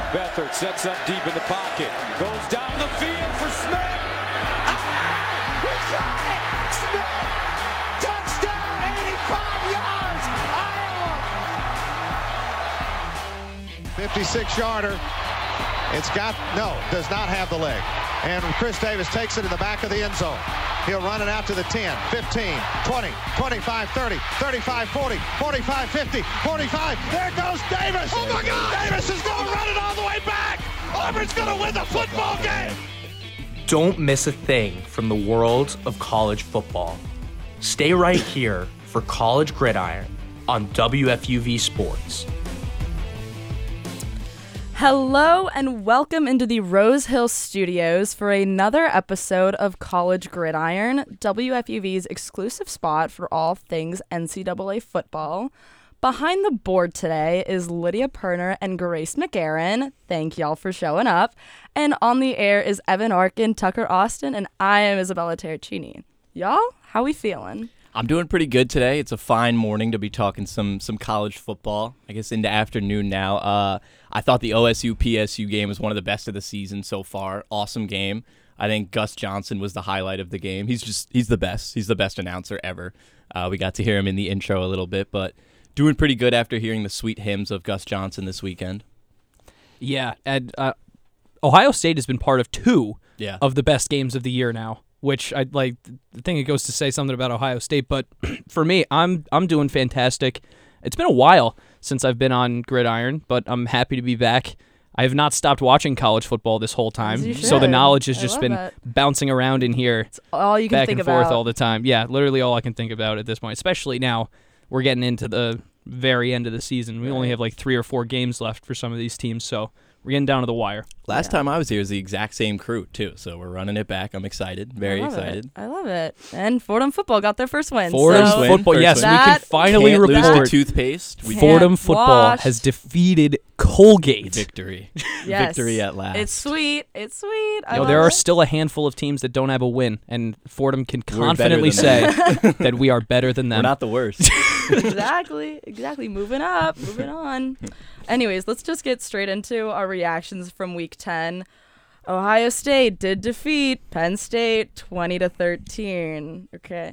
Beathard sets up deep in the pocket. Goes down the field for Smith. Ah! He got it! Smith! Touchdown! 85 yards! Iowa! 56-yarder. Does not have the leg. And Chris Davis takes it in the back of the end zone. He'll run it out to the 10, 15, 20, 25, 30, 35, 40, 45, 50, 45. There goes Davis. Oh, my God. Davis is going to run it all the way back. Auburn's going to win the football game. Don't miss a thing from the world of college football. Stay right here for College Gridiron on WFUV Sports. Hello and welcome into the Rose Hill Studios for another episode of College Gridiron, WFUV's exclusive spot for all things NCAA football. Behind the board today is Lydia Perner and Grace McGarren. Thank y'all for showing up. And on the air is Evan Arkin, Tucker Austin, and I am Isabella Terracini. Y'all, how we feeling? I'm doing pretty good today. It's a fine morning to be talking some college football, I guess into afternoon now. I thought the OSU-PSU game was one of the best of the season so far. Awesome game. I think Gus Johnson was the highlight of the game. He's the best. He's the best announcer ever. We got to hear him in the intro a little bit, but doing pretty good after hearing the sweet hymns of Gus Johnson this weekend. Yeah, and Ohio State has been part of two of the best games of the year now, which I like. I think it goes to say something about Ohio State, but for me, I'm doing fantastic. It's been a while since I've been on Gridiron, but I'm happy to be back. I have not stopped watching college football this whole time, so the knowledge has just been bouncing around in here, it's all you can back think and forth about. all the time. Yeah, literally all I can think about at this point, especially now we're getting into the very end of the season. We only have like 3 or 4 games left for some of these teams, so we're getting down to the wire. Last time I was here was the exact same crew, too, so we're running it back. I'm excited, very excited. I love it. And Fordham football got their first win. Fordham so football, First yes, win. we can finally Can't lose report to toothpaste. Fordham football has defeated Colgate. Victory. Yes. Victory at last. It's sweet. It's sweet. I love There are it. still a handful of teams that don't have a win, and Fordham can We're confidently better say that we are better than them. We're not the worst. Exactly. Moving on. Anyways, let's just get straight into our reactions from Week 10. Ohio State did defeat Penn State 20-13. Okay.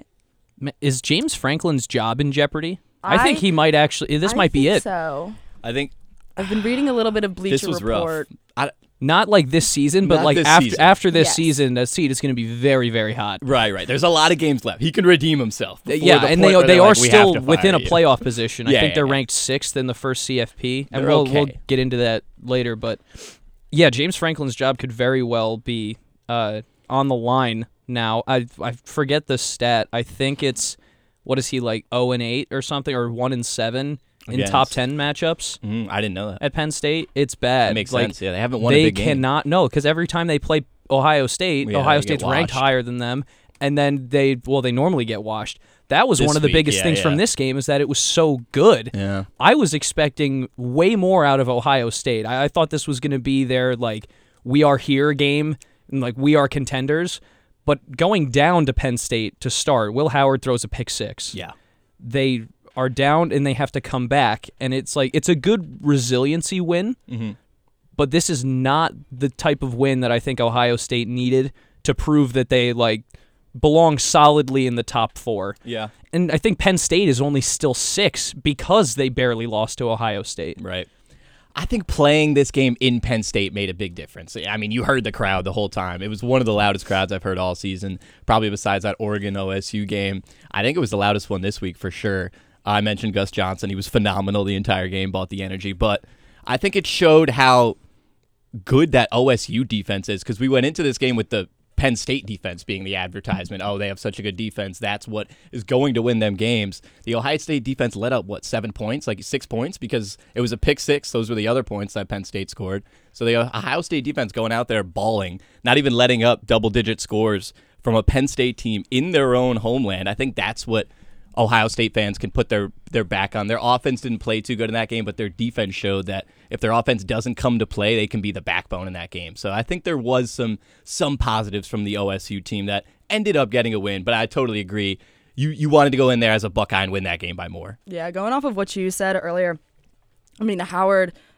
Is James Franklin's job in jeopardy? I think he might actually. This might be it. So I think I've been reading a little bit of Bleacher this was Report. rough. Not like this season, but Not like this season. after this Yes. season, that seat is going to be very, very hot. Right. There's a lot of games left. He can redeem himself. Yeah, and they are still within a playoff position. I Yeah, think they're yeah. ranked 6th in the first CFP, and They're we'll okay. get into that later. But yeah, James Franklin's job could very well be on the line now. I forget the stat. I think it's what is he like 0-8 or something, or 1-7 in Against- top 10 matchups I didn't know that. at Penn State. It's bad. That makes like, sense. Yeah, they haven't won They a big game. cannot because every time they play Ohio State, Yeah, Ohio they get State's ranked washed. higher than them, and then they normally get washed. That was This one of the week, biggest yeah, things from yeah. this game is that it was so good. Yeah. I was expecting way more out of Ohio State. I thought this was going to be their like we are here game and like we are contenders. But going down to Penn State to start, Will Howard throws a pick 6. Yeah. They are down and they have to come back, and it's like it's a good resiliency win. Mm-hmm. But this is not the type of win that I think Ohio State needed to prove that they like belong solidly in the top 4. Yeah. And I think Penn State is only still 6 because they barely lost to Ohio State. Right. I think playing this game in Penn State made a big difference. I mean, you heard the crowd the whole time. It was one of the loudest crowds I've heard all season, probably besides that Oregon-OSU game. I think it was the loudest one this week for sure. I mentioned Gus Johnson. He was phenomenal the entire game, brought the energy. But I think it showed how good that OSU defense is because we went into this game with the Penn State defense being the advertisement. Oh, they have such a good defense. That's what is going to win them games. The Ohio State defense let up, 7 points? Like 6 points because it was a pick 6. Those were the other points that Penn State scored. So the Ohio State defense going out there balling, not even letting up double-digit scores from a Penn State team in their own homeland. I think that's what Ohio State fans can put their back on. Their offense didn't play too good in that game, but their defense showed that if their offense doesn't come to play, they can be the backbone in that game. So I think there was some positives from the OSU team that ended up getting a win, but I totally agree. You wanted to go in there as a Buckeye and win that game by more. Yeah, going off of what you said earlier, I mean, Howard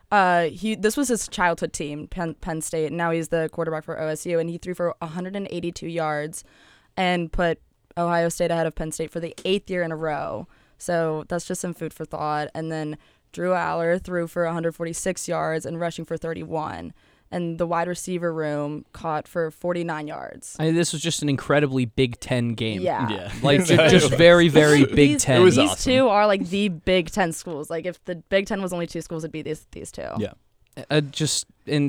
This was his childhood team, Penn State, and now he's the quarterback for OSU, and he threw for 182 yards and put Ohio State ahead of Penn State for the 8th year in a row. So that's just some food for thought. And then Drew Aller threw for 146 yards and rushing for 31. And the wide receiver room caught for 49 yards. I mean, this was just an incredibly Big Ten game. Yeah. Like, just very, very Big Ten. These awesome. two are like the Big Ten schools. Like, if the Big Ten was only 2 schools, it'd be these two. Yeah. I just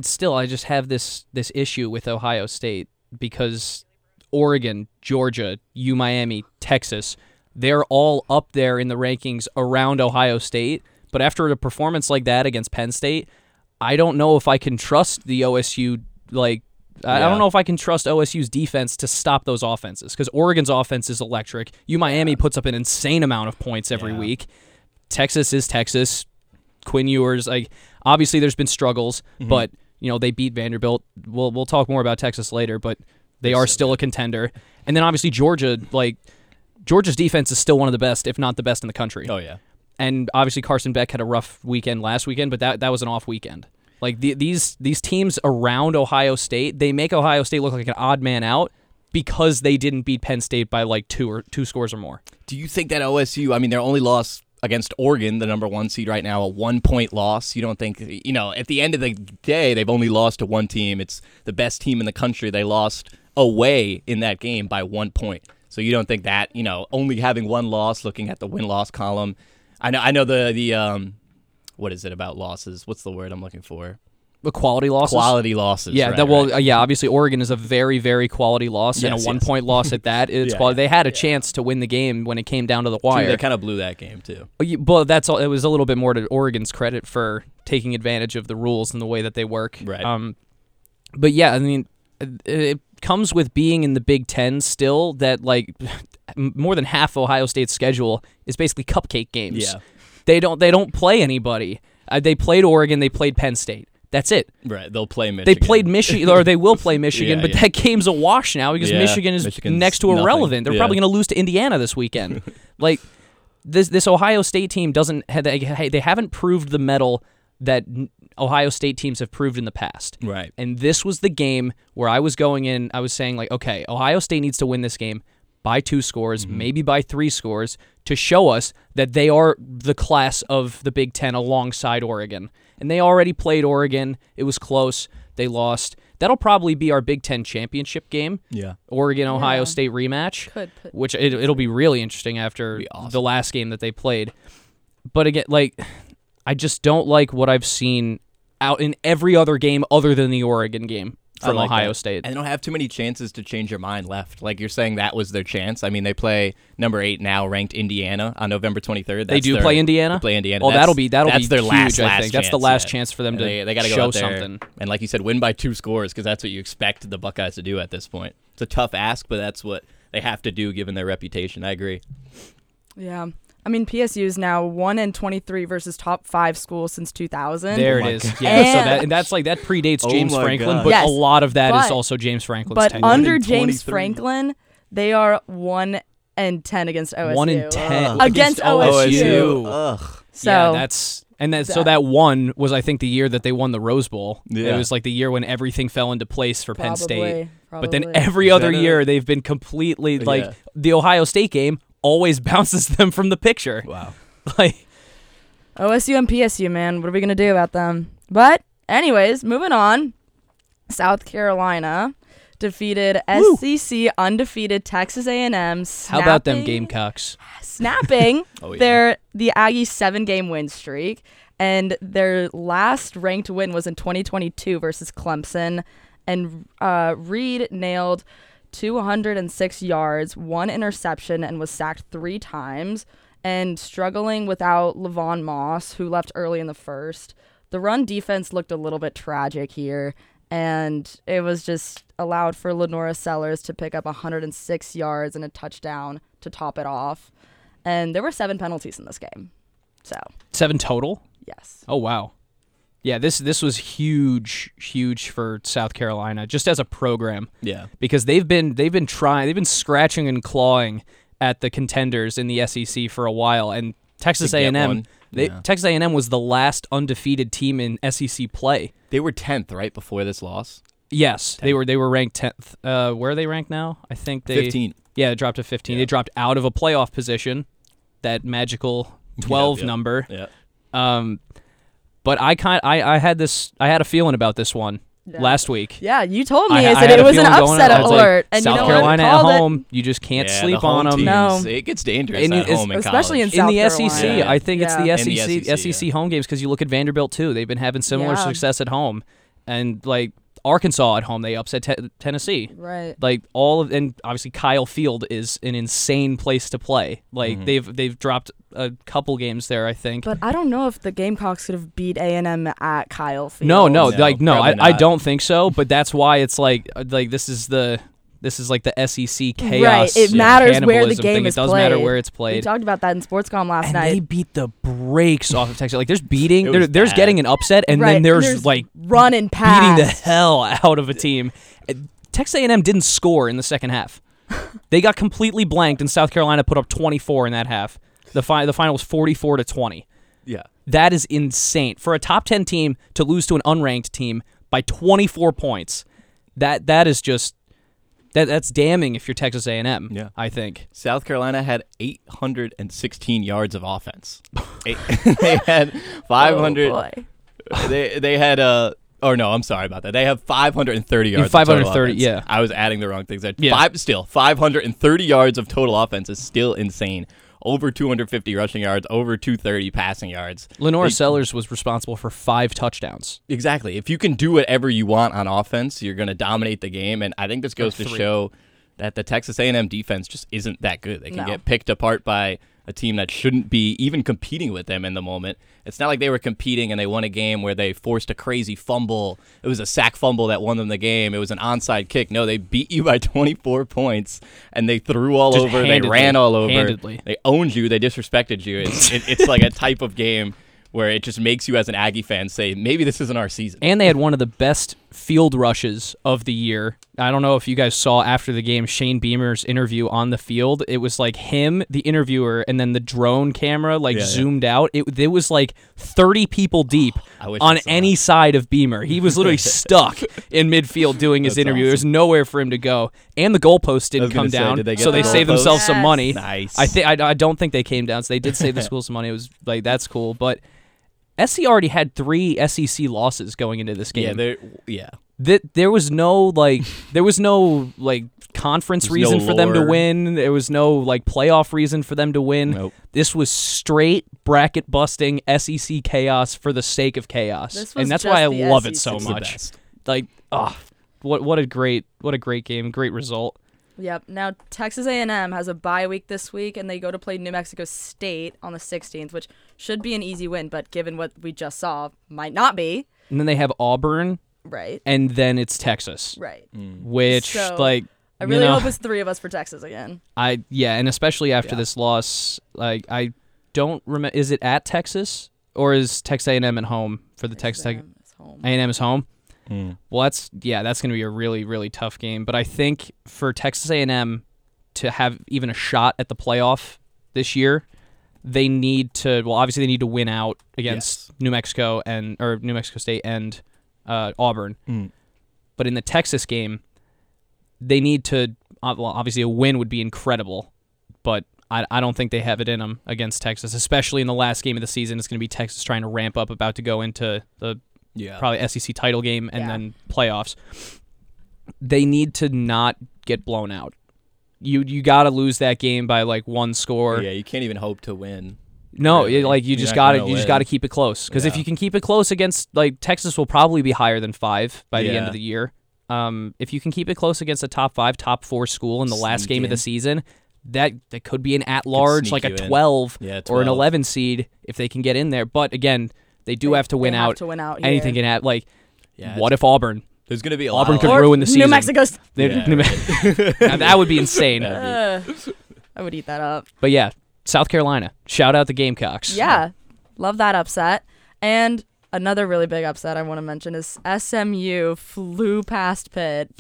have this issue with Ohio State because Oregon, Georgia, Miami, Texas, they're all up there in the rankings around Ohio State. But after a performance like that against Penn State, I don't know if I can trust the OSU, I don't know if I can trust OSU's defense to stop those offenses because Oregon's offense is electric. Miami puts up an insane amount of points every week. Texas is Texas. Quinn Ewers, obviously there's been struggles, but they beat Vanderbilt. We'll talk more about Texas later, but they are still a contender. And then obviously Georgia, Georgia's defense is still one of the best, if not the best in the country. Oh yeah. And obviously Carson Beck had a rough weekend last weekend, but that was an off weekend. These teams around Ohio State, they make Ohio State look like an odd man out because they didn't beat Penn State by two scores or more. Do you think that OSU, I mean, their only loss against Oregon, the number 1 seed right now, a 1-point loss, you don't think, at the end of the day, they've only lost to one team. It's the best team in the country. They lost away in that game by 1 point. So you don't think that, only having one loss, looking at the win-loss column, I know the what is it about losses? What's the word I'm looking for? The quality losses? Quality losses. Yeah, right. Obviously Oregon is a very, very quality loss, and a 1-point loss at that. It's quality. They had a chance to win the game when it came down to the wire. They kind of blew that game, too. But it was a little bit more to Oregon's credit for taking advantage of the rules and the way that they work. Right. But yeah, I mean, it comes with being in the Big Ten still that, more than half Ohio State's schedule is basically cupcake games. Yeah. They don't play anybody. They played Oregon. They played Penn State. That's it. Right. They'll play Michigan. They played Michigan, or they will play Michigan, but that game's a wash now because Michigan's next to irrelevant. They're probably going to lose to Indiana this weekend. This Ohio State team they haven't proved the mettle that Ohio State teams have proved in the past. Right. And this was the game where I was going in, I was saying, okay, Ohio State needs to win this game by 2 scores, maybe by 3 scores, to show us that they are the class of the Big Ten alongside Oregon. And they already played Oregon. It was close. They lost. That'll probably be our Big Ten championship game. Yeah. Oregon-Ohio State rematch, which it'll be really interesting after the last game that they played. But again, I just don't like what I've seen out in every other game other than the Oregon game from Ohio State. And they don't have too many chances to change your mind left. Like you're saying that was their chance. I mean, they play number 8 now ranked Indiana on November 23rd. They do play Indiana? They play Indiana. Oh, that'll be their huge, last I think. chance. That's the last chance for them to they gotta show go out there, something. And like you said, win by 2 scores because that's what you expect the Buckeyes to do at this point. It's a tough ask, but that's what they have to do given their reputation. I agree. Yeah. I mean, PSU is now 1-23 versus top 5 schools since 2000. There it is. Yeah, so that predates James Franklin, God. but Yes, a lot of that is also James Franklin's But tenure. under James Franklin, they are 1-10 against OSU. 1-10 against OSU. Ugh. So so that one was, I think, the year that they won the Rose Bowl. Yeah. It was the year when everything fell into place for Penn State. But then probably. every other year they've been completely the Ohio State game always bounces them from the picture. Wow. OSU and PSU, man. What are we going to do about them? But anyways, moving on. South Carolina defeated SEC undefeated Texas A&M. How about them Gamecocks? Snapping the Aggies 7-game win streak. And their last ranked win was in 2022 versus Clemson. And Reed nailed 206 yards, 1 interception, and was sacked 3 times. And struggling without Levon Moss, who left early in the first. The run defense looked a little bit tragic here. And it was just allowed for Lenora Sellers to pick up 106 yards and a touchdown to top it off. And there were 7 penalties in this game. 7 total? Yes. Oh, wow. Yeah, this was huge for South Carolina, just as a program. Yeah. Because they've been scratching and clawing at the contenders in the SEC for a while, and Texas A&M Texas A&M was the last undefeated team in SEC play. They were 10th right before this loss. Yes, 10th. They were ranked 10th. Where are they ranked now? I think 15. Yeah, it dropped to 15. Yeah. They dropped out of a playoff position, that magical 12 number. Yeah. But I had a feeling about this one. Last week. Yeah, you told me. I said it was an upset alert. And South Carolina at home, you just can't sleep on them. No. It gets dangerous at home in especially college. in South the Carolina. SEC. I think it's the SEC, SEC home games because you look at Vanderbilt too. They've been having similar success at home. And like Arkansas at home, they upset Tennessee. Right. Like and obviously Kyle Field is an insane place to play. Like they've dropped a couple games there, I think. But I don't know if the Gamecocks could have beat A&M at Kyle Field. No, I don't think so. But that's why it's like this is like the SEC chaos. Right, it matters where the game is played. It does played. matter where it's played. We talked about that in SportsCom last night. They beat the brakes off of Texas. Like there's beating, there's getting an upset, and then there's like running past, beating the hell out of a team. Texas A&M didn't score in the second half. They got completely blanked, and South Carolina put up 24 in that half. The final was 44-20. Yeah, that is insane for a top 10 team to lose to an unranked team by 24 points. That is just. That's damning if you're Texas A&M, I think. South Carolina had 816 yards of offense. They had 500. Oh, boy. They had I'm sorry about that. They have 530 yards. 530, of total offense. yeah. I was adding the wrong things. 530 yards of total offense is still insane. Over 250 rushing yards, over 230 passing yards. Lenore Sellers was responsible for 5 touchdowns. Exactly. If you can do whatever you want on offense, you're going to dominate the game. And I think this goes to show that the Texas A&M defense just isn't that good. They can get picked apart by a team that shouldn't be even competing with them in the moment. It's not like they were competing and they won a game where they forced a crazy fumble. It was a sack fumble that won them the game. It was an onside kick. No, they beat you by 24 points, and they threw all just over. Handedly. They ran all over. Handedly. They owned you. They disrespected you. It's like a type of game where it just makes you as an Aggie fan say, maybe this isn't our season. And they had one of the best field rushes of the year. I don't know if you guys saw after the game Shane Beamer's interview on the field. It was like him, the interviewer, and then the drone camera zoomed out. It was like 30 people deep on any side of Beamer. He was literally stuck in midfield doing his interview. Awesome. There's nowhere for him to go. And the goalpost didn't come down, so they saved themselves some money. Nice. I don't think they came down, so they did save the school some money. It was like, that's cool, but SC already had 3 SEC losses going into this game. There was no conference reason for them to win. There was no playoff reason for them to win. Nope. This was straight bracket busting SEC chaos for the sake of chaos, and that's why I love it so much. What a great game, great result. Yep. Now Texas A&M has a bye week this week, and they go to play New Mexico State on the 16th, which should be an easy win, but given what we just saw, might not be. And then they have Auburn, right? And then it's Texas, right? Which I really hope it's 3 of us for Texas again. And especially after this loss, I don't remember. Is it at Texas or is Texas A&M at home for the Texas A&M is home? Well, that's going to be a really, really tough game. But I think for Texas A&M to have even a shot at the playoff this year, they need to. Well, obviously they need to win out against New Mexico State and Auburn. But in the Texas game, they need to. Obviously a win would be incredible, but I don't think they have it in them against Texas, especially in the last game of the season. It's going to be Texas trying to ramp up, about to go into the probably SEC title game and then playoffs. They need to not get blown out. You got to lose that game by 1 score. Yeah, you can't even hope to win. No, really. You just got to keep it close, because if you can keep it close against Texas will probably be higher than 5 by the end of the year. If you can keep it close against a top 5, top 4 school in the last game of the season, that could be an at-large, like a 12 or an 11 seed if they can get in there. But again, they have to win out. Anything can happen. What if Auburn? There's going to be Auburn could ruin the season. New Mexico. Now, that would be insane. I would eat that up. But yeah, South Carolina. Shout out the Gamecocks. Yeah, love that upset. And another really big upset I want to mention is SMU flew past Pitt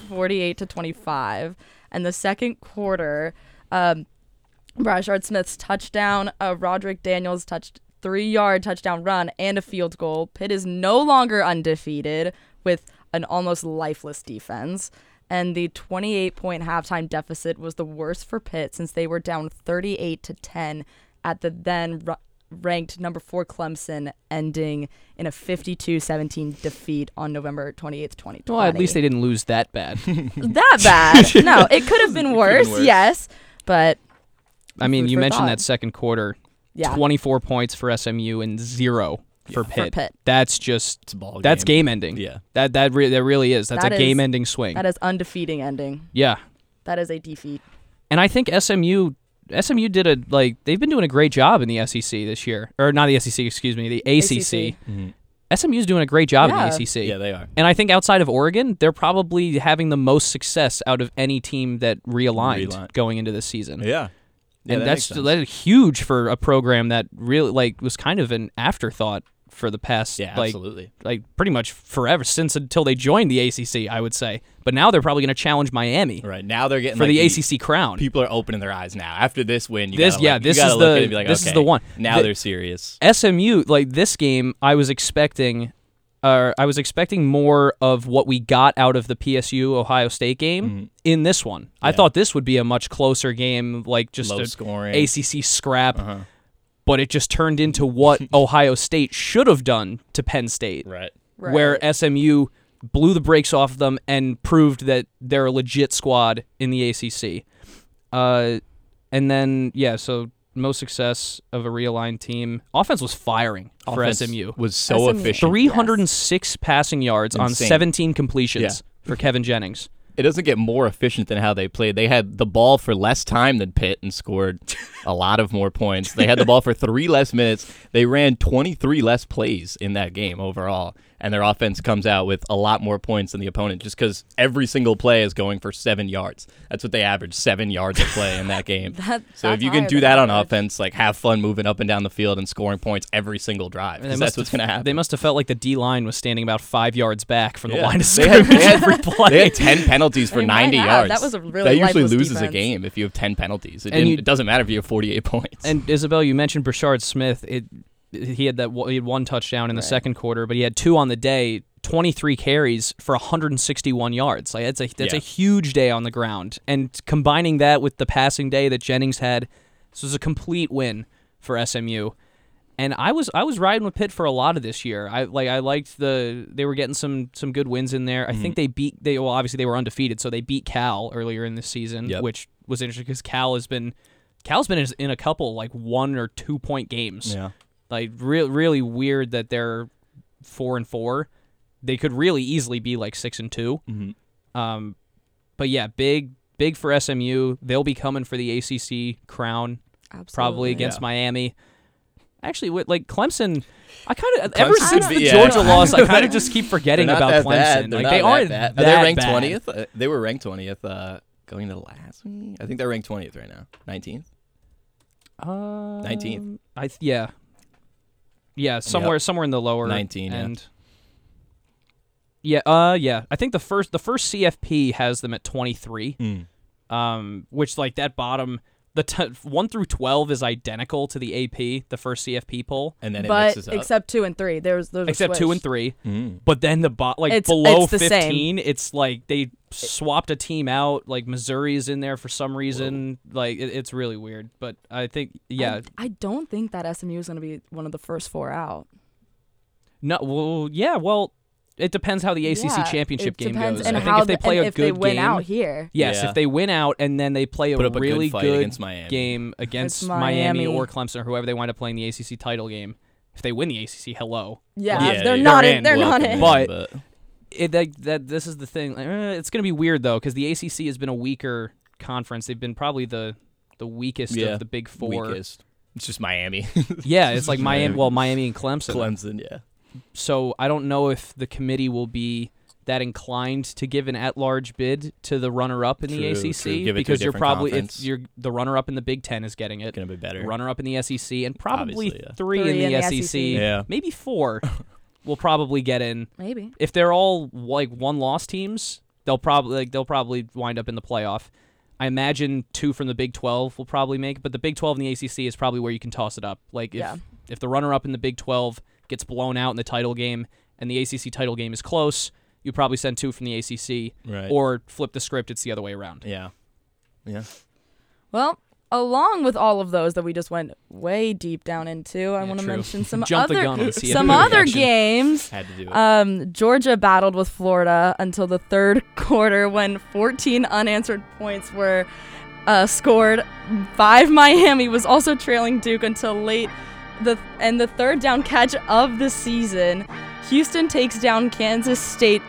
48-25. And the second quarter, Brashard Smith's touchdown, Roderick Daniels 3-yard touchdown run and a field goal. Pitt is no longer undefeated with an almost lifeless defense. And the 28-point halftime deficit was the worst for Pitt since they were down 38-10 at the then ranked number 4 Clemson, ending in a 52-17 defeat on November 28th, 2020. Well, at least they didn't lose that bad. That bad? No, it could have been worse, yes. But I mean, you mentioned thought. that second quarter. Yeah. 24 points for SMU and 0 for Pitt. Pitt. That's just ball that's game. game ending. Yeah. That really is. That's That a is- game ending swing. That is undefeating ending. Yeah. That is a defeat. And I think SMU did they've been doing a great job in the SEC this year. Or not the SEC, excuse me, the ACC. SMU's doing a great job in the ACC. Yeah, they are. And I think outside of Oregon, they're probably having the most success out of any team that realigned going into this season. Yeah. And that's huge for a program that really was kind of an afterthought for the past absolutely. Pretty much forever until they joined the ACC, I would say. But now they're probably going to challenge Miami. Right. Now they're getting for the ACC crown. People are opening their eyes now. After this win, this is the one. Now they're serious. SMU, this game, I was expecting more of what we got out of the PSU Ohio State game in this one. Yeah. I thought this would be a much closer game, just low a scoring ACC scrap. But it just turned into what Ohio State should have done to Penn State, right? Where SMU blew the brakes off of them and proved that they're a legit squad in the ACC. And then so most success of a realigned team. Offense was firing for SMU. Was so efficient. 306 passing yards on 17 completions for Kevin Jennings. It doesn't get more efficient than how they played. They had the ball for less time than Pitt and scored a lot of more points. They had the ball for 3 less minutes. They ran 23 less plays in that game overall. And their offense comes out with a lot more points than the opponent just because every single play is going for 7 yards. That's what they averaged, 7 yards a play in that game. So if you can do that on offense, have fun moving up and down the field and scoring points every single drive, that's what's going to happen. They must have felt like the D-line was standing about 5 yards back from the line of scrimmage every play. They had 10 penalties for 90 yards. That was a really That usually loses defense. a game if you have 10 penalties. It doesn't matter if you have 48 points. And Isabel, you mentioned Brashard Smith. He had 1 touchdown in the second quarter, but he had 2 on the day. 23 carries for 161 yards. That's a huge day on the ground. And combining that with the passing day that Jennings had, this was a complete win for SMU. And I was riding with Pitt for a lot of this year. I liked they were getting some good wins in there. I think obviously they were undefeated, so they beat Cal earlier in this season, which was interesting because Cal's been in a couple 1 or 2 point games. Yeah. Really weird that they're 4-4. They could really easily be 6-2. But yeah, big for SMU. They'll be coming for the ACC crown. Absolutely. Probably against Miami. Actually, with Clemson, I kind of ever since the Georgia loss, I kind of just keep forgetting about Clemson. They aren't bad. that They're ranked bad. 20th. They were ranked 20th going into last week. I think they're ranked 20th right now. 19th. 19th. Yeah, somewhere in the lower 19. And I think the first CFP has them at 23. Which that bottom. The 1 through 12 is identical to the AP, the first CFP poll, and then it but mixes up. except 2 and 3, those except switched. 2 and 3. But then the below 15, it's they swapped a team out. Missouri's in there for some reason. It's really weird. But I think I don't think that SMU is going to be one of the first 4 out. No, well. It depends how the ACC championship game goes. And I think if they play a good they win game, out here. Yes, if they win out and then they play a really good against Miami. game against Miami or Clemson or whoever they wind up playing the ACC title game. If they win the ACC, hello. Yeah, they're not in. They're not in. But this is the thing. It's going to be weird though because the ACC has been a weaker conference. They've been probably the weakest of the Big Four. Weakest. It's just Miami. Yeah, it's Miami. Well, Miami and Clemson. Clemson, yeah. So I don't know if the committee will be that inclined to give an at-large bid to the runner-up in the ACC because you're probably the runner-up in the Big Ten is getting it. Going to be better. Runner-up in the SEC and probably three in the SEC. Maybe 4 will probably get in. Maybe if they're all one-loss teams, they'll probably wind up in the playoff. I imagine 2 from the Big 12 will probably make it, but the Big 12 and the ACC is probably where you can toss it up. If the runner-up in the Big 12 gets blown out in the title game and the ACC title game is close, you probably send 2 from the ACC, Right. or flip the script, it's the other way around. Yeah. Well, along with all of those that we just went way deep down into, I want to true. mention some Jump the gun on CFP some other reaction. games. Had to do it. Georgia battled with Florida until the third quarter when 14 unanswered points were scored. 5 Miami was also trailing Duke until late. The third down catch of the season, Houston takes down Kansas State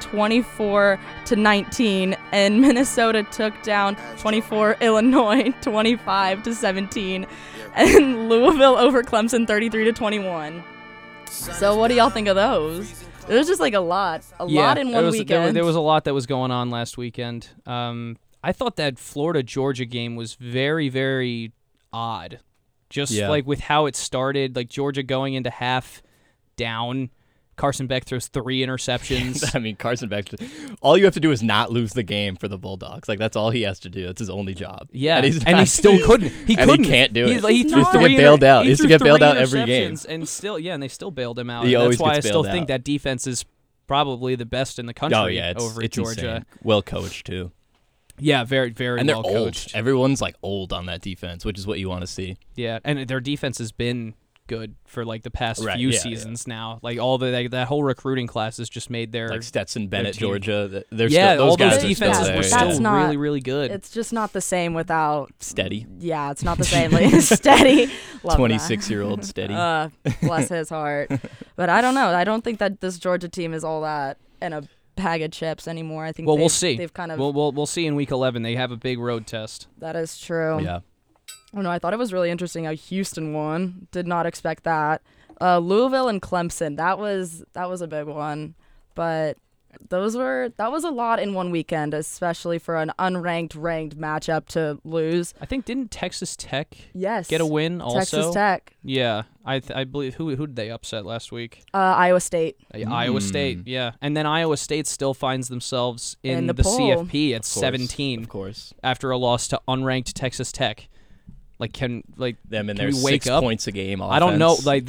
24-19, and Minnesota took down Illinois 25-17, and Louisville over Clemson 33-21. So what do y'all think of those? It was just like a lot in one weekend. There was a lot that was going on last weekend. I thought that Florida-Georgia game was very, very odd. Just like with how it started, like Georgia going into half down. Carson Beck throws 3 interceptions. I mean, Carson Beck, all you have to do is not lose the game for the Bulldogs. Like, that's all he has to do. That's his only job. Yeah, and he still couldn't. He couldn't. He can't do it. He used to get bailed out. He used to get bailed out every game. And they still bailed him out. He always That's why I gets still bailed think out. that defense is probably the best in the country over it's Georgia. Insane. Well coached, too. Yeah, very, very and well they're old. coached. Everyone's, like, old on that defense, which is what you want to see. Yeah, and their defense has been good for like the past few seasons now. Like all that whole recruiting class has just made their like Stetson Bennett, team. Georgia. All guys those defenses were still not, really, really good. It's just not the same without Steady. Yeah, it's not the same. Like, Steady. 26-year-old Steady. Bless his heart. But I don't know. I don't think that this Georgia team is all that in a bag of chips anymore. I think. Well, we'll see. They've kind of. We'll see in week 11. They have a big road test. That is true. Yeah. Oh no, I thought it was really interesting how Houston won. Did not expect that. Louisville and Clemson. That was a big one, but that was a lot in one weekend, especially for an unranked ranked matchup to lose. I think didn't Texas Tech get a win also? Texas Tech. Yeah, I believe who did they upset last week? Iowa State. Iowa State, yeah, and then Iowa State still finds themselves in the poll. CFP at 17, of course, after a loss to unranked Texas Tech. Like can them and can their we wake 6 up? Points a game. Offense. I don't know. Like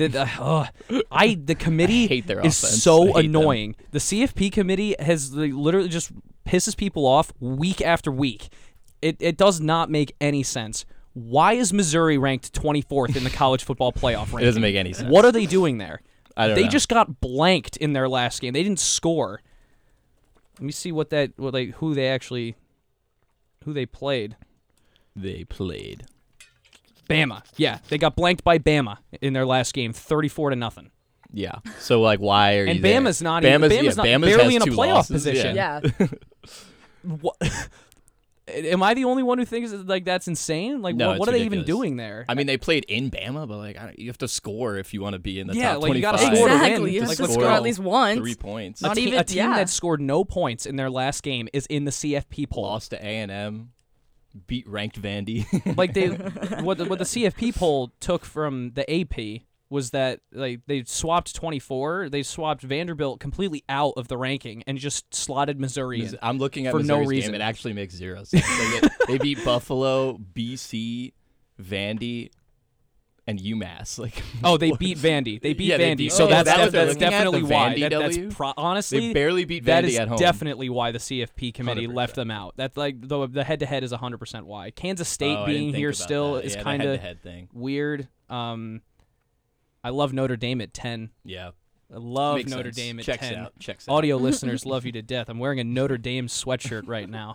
the committee I hate their is offense. so annoying. The CFP committee has literally just pisses people off week after week. It does not make any sense. Why is Missouri ranked 24th in the college football playoff ranking? It doesn't make any sense. What are they doing there? I don't know. They know. just got blanked in their last game. They didn't score. Let me see who they played. They played Bama. Yeah, they got blanked by Bama in their last game, 34-0. Yeah. So why are you and there? Bama's not even Bama's barely in a playoff losses. position. Yeah. What? Am I the only one who thinks that's insane? Like, no, what are they ridiculous. even doing there? I mean, they played in Bama, but you have to score if you want to be in the top 25. You got to score to win. Exactly. You have to score at least once. 3 points. A team that scored no points in their last game is in the CFP poll. Lost to A&M. Beat ranked Vandy. What the CFP poll took from the AP was that they swapped 24. They swapped Vanderbilt completely out of the ranking and just slotted Missouri in. I'm looking at for Missouri's no reason. game. It actually makes 0 sense. They beat Buffalo, BC, Vandy, and UMass. They beat Vandy. They beat Yeah, they Vandy. beat So Vandy. that's That's definitely the why. Vandy That's W? honestly They barely beat that Vandy is at home. definitely why the CFP committee 100%. left them out. That's the head-to-head is 100% why. Kansas State I didn't being think here about still that. is Yeah, the kind of head-to-head thing. weird. I love Notre Dame at 10. Yeah. I love Makes Notre sense. Dame at Checks 10. out. Checks out. Audio listeners love you to death. I'm wearing a Notre Dame sweatshirt right now.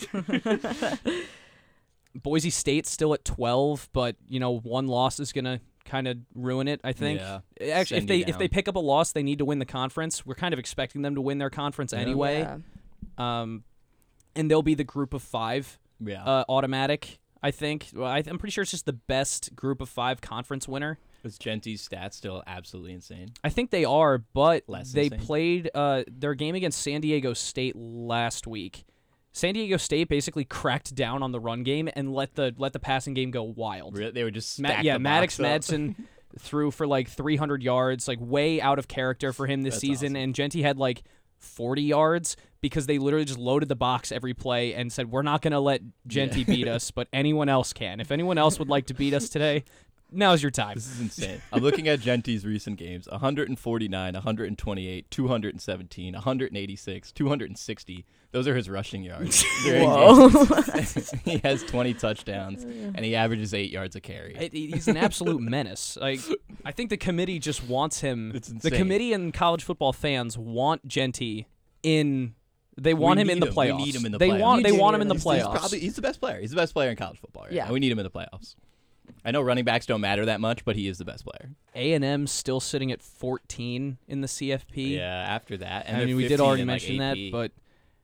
Boise State's still at 12, but one loss is gonna kind of ruin it. I think. Yeah. Actually, Send you if they down. pick up a loss, they need to win the conference. We're kind of expecting them to win their conference anyway. Yeah. And they'll be the group of 5. Yeah. Automatic. I think. Well, I'm pretty sure it's just the best group of 5 conference winner. Is Genty's stats still absolutely insane? I think they are, but Less they insane. played their game against San Diego State last week. San Diego State basically cracked down on the run game and let the passing game go wild. Really? They were just stack the Maddox box up. Madsen threw for 300 yards, way out of character for him this That's season, awesome. and Genty had 40 yards because they literally just loaded the box every play and said, we're not going to let Genty beat us, but anyone else can. If anyone else would like to beat us today, now's your time. This is insane. I'm looking at Genty's recent games: 149, 128, 217, 186, 260. Those are his rushing yards. Whoa. He has 20 touchdowns, and he averages 8 yards a carry. He's an absolute menace. Like, I think the committee just wants him. It's The insane. committee and college football fans want Genty in. They want him in the playoffs. We need him in the They playoffs. want. They You do want him need in the him. playoffs. He's the best player. He's the best player in college football right Yeah. now. We need him in the playoffs. I know running backs don't matter that much, but he is the best player. A&M's still sitting at 14 in the CFP. Yeah, after that. And I they're mean, we did 15 already in, like, mention that, AP. but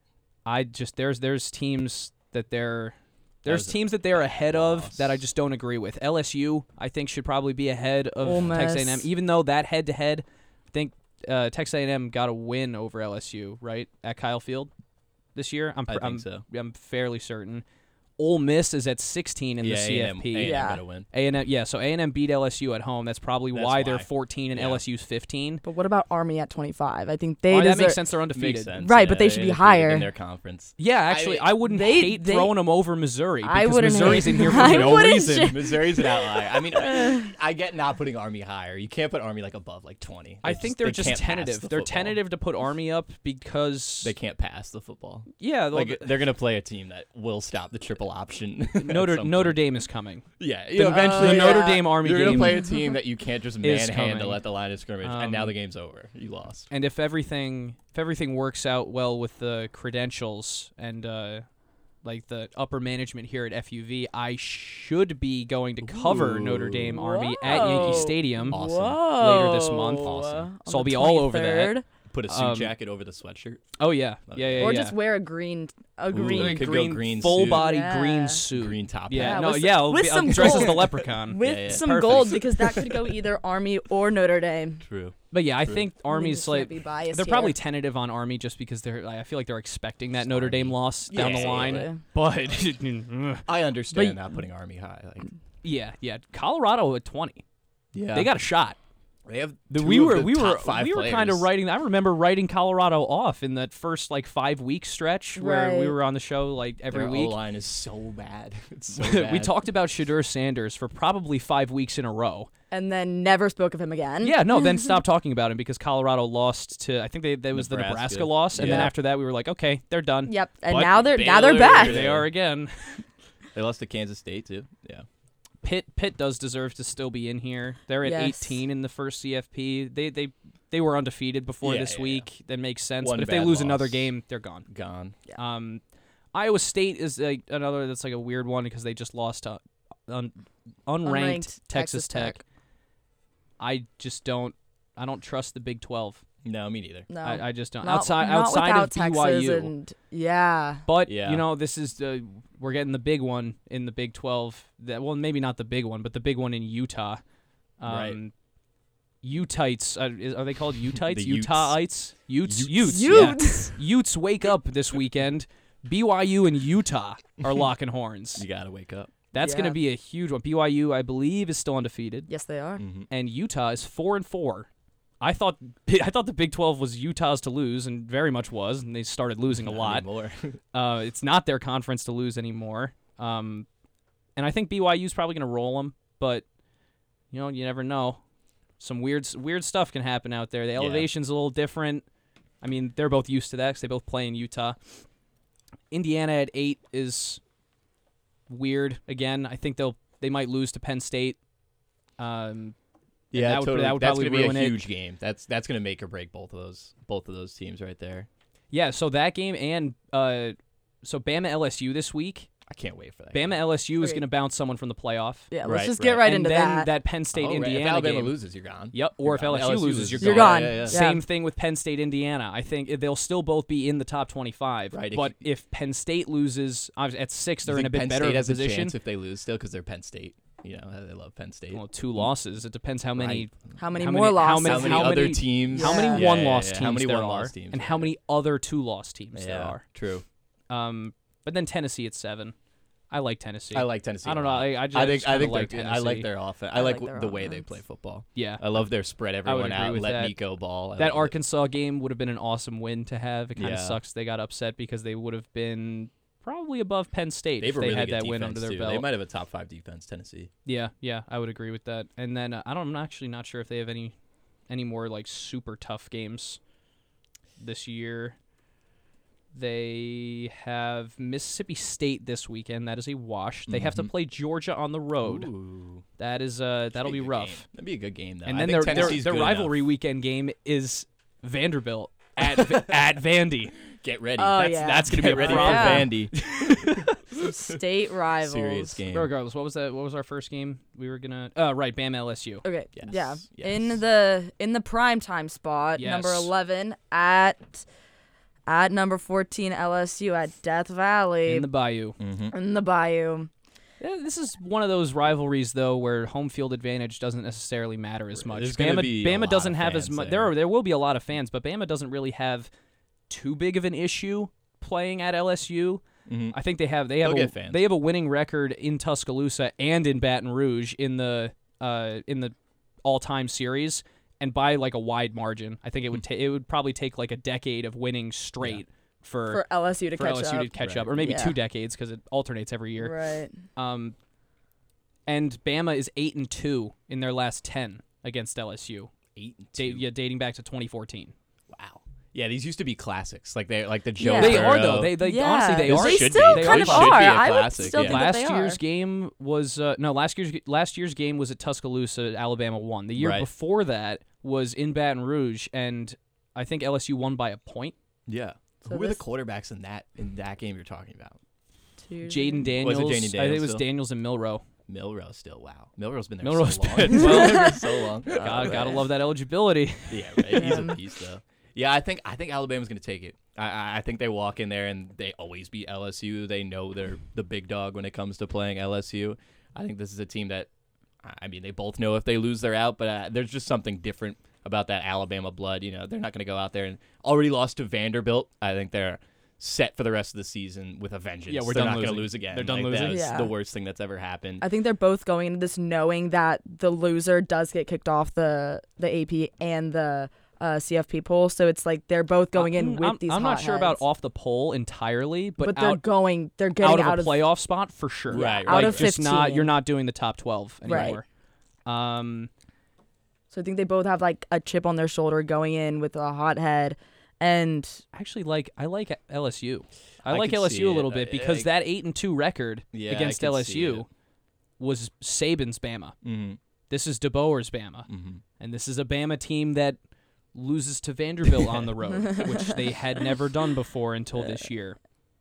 I just there's teams that they're was teams that they're ahead of loss. that I just don't agree with. LSU, I think, should probably be ahead of Ole Texas Miss. A&M, even though that head-to-head, I think Texas A&M got a win over LSU, right, at Kyle Field this year. I think so. I'm fairly certain. Ole Miss is at 16 in the CFP. A&M Yeah. got to win. A&M, yeah, so A&M beat LSU at home. That's probably That's why they're why. 14 and Yeah. LSU's 15. But what about Army at 25? I think they Oh, that deserve. makes sense. They're undefeated. Makes sense. Right, but they should be higher. in their conference. Yeah, actually, I wouldn't hate they- throwing them over Missouri because I wouldn't Missouri's hate- in here for I no wouldn't reason. sh- Missouri's an outlier. I mean, I get not putting Army higher. You can't put Army like above like 20. I think they're just can't pass tentative. the They're football. tentative to put Army up because They can't pass the football. yeah, Like they're gonna play a team that will stop the triple option. at Notre some Notre point. Dame is coming. Yeah, The, eventually the yeah. Notre Dame Army you're gonna game. play a team that you can't just is manhandle coming. at the line of scrimmage, and now Um, the game's over. You lost. And if everything works out well with the credentials and like the upper management here at FUV, I should be going to cover Notre Dame Army at Yankee Whoa. Stadium Awesome. Whoa. later this month. Awesome. So I'll be all over that. 23rd. Put a suit um, jacket over the sweatshirt. Oh yeah, yeah. Or yeah. just wear a green Ooh, green it could go green full suit. body Yeah. green suit. Green top Yeah, hat. no, with yeah. some- with I'll some dress as the gold. leprechaun. with yeah. some Perfect. gold because that could go either Army or Notre Dame. True. But yeah, I True. think Army's I mean, like be biased they're probably here. tentative on Army just because I feel like they're expecting that Just Notre Army. Dame loss down the Yeah, line. yeah. But I understand But- not putting Army high. Like, yeah, Colorado at 20. yeah, They got a shot. They have We two were of the we were top five we were kind of players. writing. I remember writing Colorado off in that first like 5-week stretch where we Right. were on the show like every Their week. O-line is so bad. It's so bad. We talked about Shadur Sanders for probably 5 weeks in a row. And then never spoke of him again. Yeah, no, then stopped talking about him because Colorado lost to I think that was the Nebraska. Nebraska loss, and then Yeah. after that we were like, okay, they're done. Yep. And But now they're Baylor- back. Here they are again. They lost to Kansas State too. Yeah. Pitt does deserve to still be in here. They're at Yes. 18 in the first CFP. They were undefeated before Yeah, this yeah. week. That makes sense. One But if they bad lose another loss. game, they're gone. Gone. Iowa State is like another that's like a weird one because they just lost to unranked Texas Tech. I don't trust the Big 12. No, me neither. No. I just don't. Not- outside not of without Texas BYU. and yeah. But Yeah. you know, this is we're getting the big one in the Big 12. Well, maybe not the big one, but the big one in Utah. Right. Utites are they called Utites? The Utes. Utah-ites? Utes. Utes. Yeah. Utes wake up this weekend. BYU and Utah are locking horns. You gotta wake up. That's going Yeah. to be a huge one. BYU, I believe, is still undefeated, Yes, they are. and Utah is 4-4. I thought the Big 12 was Utah's to lose, and very much was, and they started losing a Not lot. anymore. It's not their conference to lose anymore. And I think BYU's probably going to roll them, but you know, you never know. Some weird stuff can happen out there. The elevation's a little different. I mean, they're both used to that because they both play in Utah. Indiana at 8 is weird. Again, I think they might lose to Penn State. Yeah, that would totally. probably That's gonna be ruin a it. huge game. That's gonna make or break both of those teams right there. Yeah, so that game and so Bama LSU this week. I can't wait for that. Bama LSU is Okay. going to bounce someone from the playoff. Yeah, let's Right, just get right. right and into then that. Penn State Oh, right. Indiana If Alabama game. loses, you're gone. Yep. Or if You're gone. LSU loses, you're You're gone. gone. Yeah. Same thing with Penn State Indiana. I think they'll still both be in the top 25. Right, But if Penn State loses at 6, they're You in a think bit Penn better State of a has a position. chance if they lose still because they're Penn State. You know, they love Penn State. Well, 2 losses. It depends how many. Right. How many how more many- how losses? many- How many how other many- teams? How many Yeah. one-loss teams How many there one-loss are, teams? and how many other 2-loss teams Yeah, there are. True. But then Tennessee at 7. I like Tennessee. I like Tennessee. I don't a know. lot. I I just think kinda I like like Tennessee. their offense. I I like like their the way they offense. play football. Yeah. I love their spread everyone agree out. with Let that. Nico ball. I That love it. Arkansas game would have been an awesome win to have. It kind of Yeah. sucks they got upset because they would have been probably above Penn State They if have a they really had good that win defense, under their too. belt. They might have a top 5 defense, Tennessee. Yeah, I would agree with that. And then I'm actually not sure if they have any more like super tough games this year. They have Mississippi State this weekend. That is a wash. They have to play Georgia on the road. Ooh. That is that'll be rough. Game. That'd be a good game, though. And I then think their Tennessee's good rivalry enough. weekend game is Vanderbilt at at Vandy. Get ready. Oh, That's going to be a ready problem. for Vandy. Some state rivals. Serious game. Regardless, what was our first game? We were gonna right, Bama LSU. Okay. Yes, Yeah. yes. In the primetime spot, Yes. number 11 at number 14 LSU at Death Valley In the Bayou. in the Bayou. Yeah, this is one of those rivalries though where home field advantage doesn't necessarily matter as much. There's gonna be a Bama lot doesn't of have as fans much. there. There will be a lot of fans, but Bama doesn't really have too big of an issue playing at LSU. I think they have get fans. they have a winning record in Tuscaloosa and in Baton Rouge in the all-time series, and by like a wide margin. I think it would probably take like a decade of winning straight for LSU to catch LSU up. to catch Right. up, or maybe Yeah. 2 decades because it alternates every year. Right. And Bama is 8-2 in their last 10 against LSU. 8-2. Dating back to 2014. Wow. Yeah, these used to be classics. Like the Joe Yeah. They are Burrow. though. They Yeah. honestly they This are. They should still be. kind They of should are. be a I would classic, still yeah. think that they Last year's are. game was last year's game was at Tuscaloosa. Alabama won. The year Right. before that was in Baton Rouge, and I think LSU won by a point. Yeah. So Who were the this- quarterbacks in that game you're talking about? Jaden Daniels. Jaden I think it Daniels was still? Daniels and Milrow. Milrow still. Wow. Milrow's been there Milrow's so long. been- He's well- been there for so long. Gotta love that eligibility. Yeah, right. He's a beast though. Yeah, I think Alabama's gonna take it. I think they walk in there and they always beat LSU. They know they're the big dog when it comes to playing LSU. I think this is a team that, I mean, they both know if they lose, they're out. But there's just something different about that Alabama blood. You know, they're not gonna go out there and already lost to Vanderbilt. I think they're set for the rest of the season with a vengeance. Yeah, we're they're done not losing. gonna lose again. They're done Like, losing? That's Yeah. the worst thing that's ever happened. I think they're both going into this knowing that the loser does get kicked off the AP and the CFP poll, so it's like they're both going in with these. I'm not sure about hotheads. off the poll entirely, but they're getting out of a playoff spot for sure. Right, out Like, of just 15. you're not doing the top 12 Right. anymore. So I think they both have like a chip on their shoulder going in with a hot head, and Actually, I like LSU. I I like could see LSU a it. little bit because I- that 8-2 record Yeah, I against could see LSU it. was Saban's Bama. Mhm. This is DeBoer's Bama, Mhm. and this is a Bama team that loses to Vanderbilt on the road, which they had never done before until this year.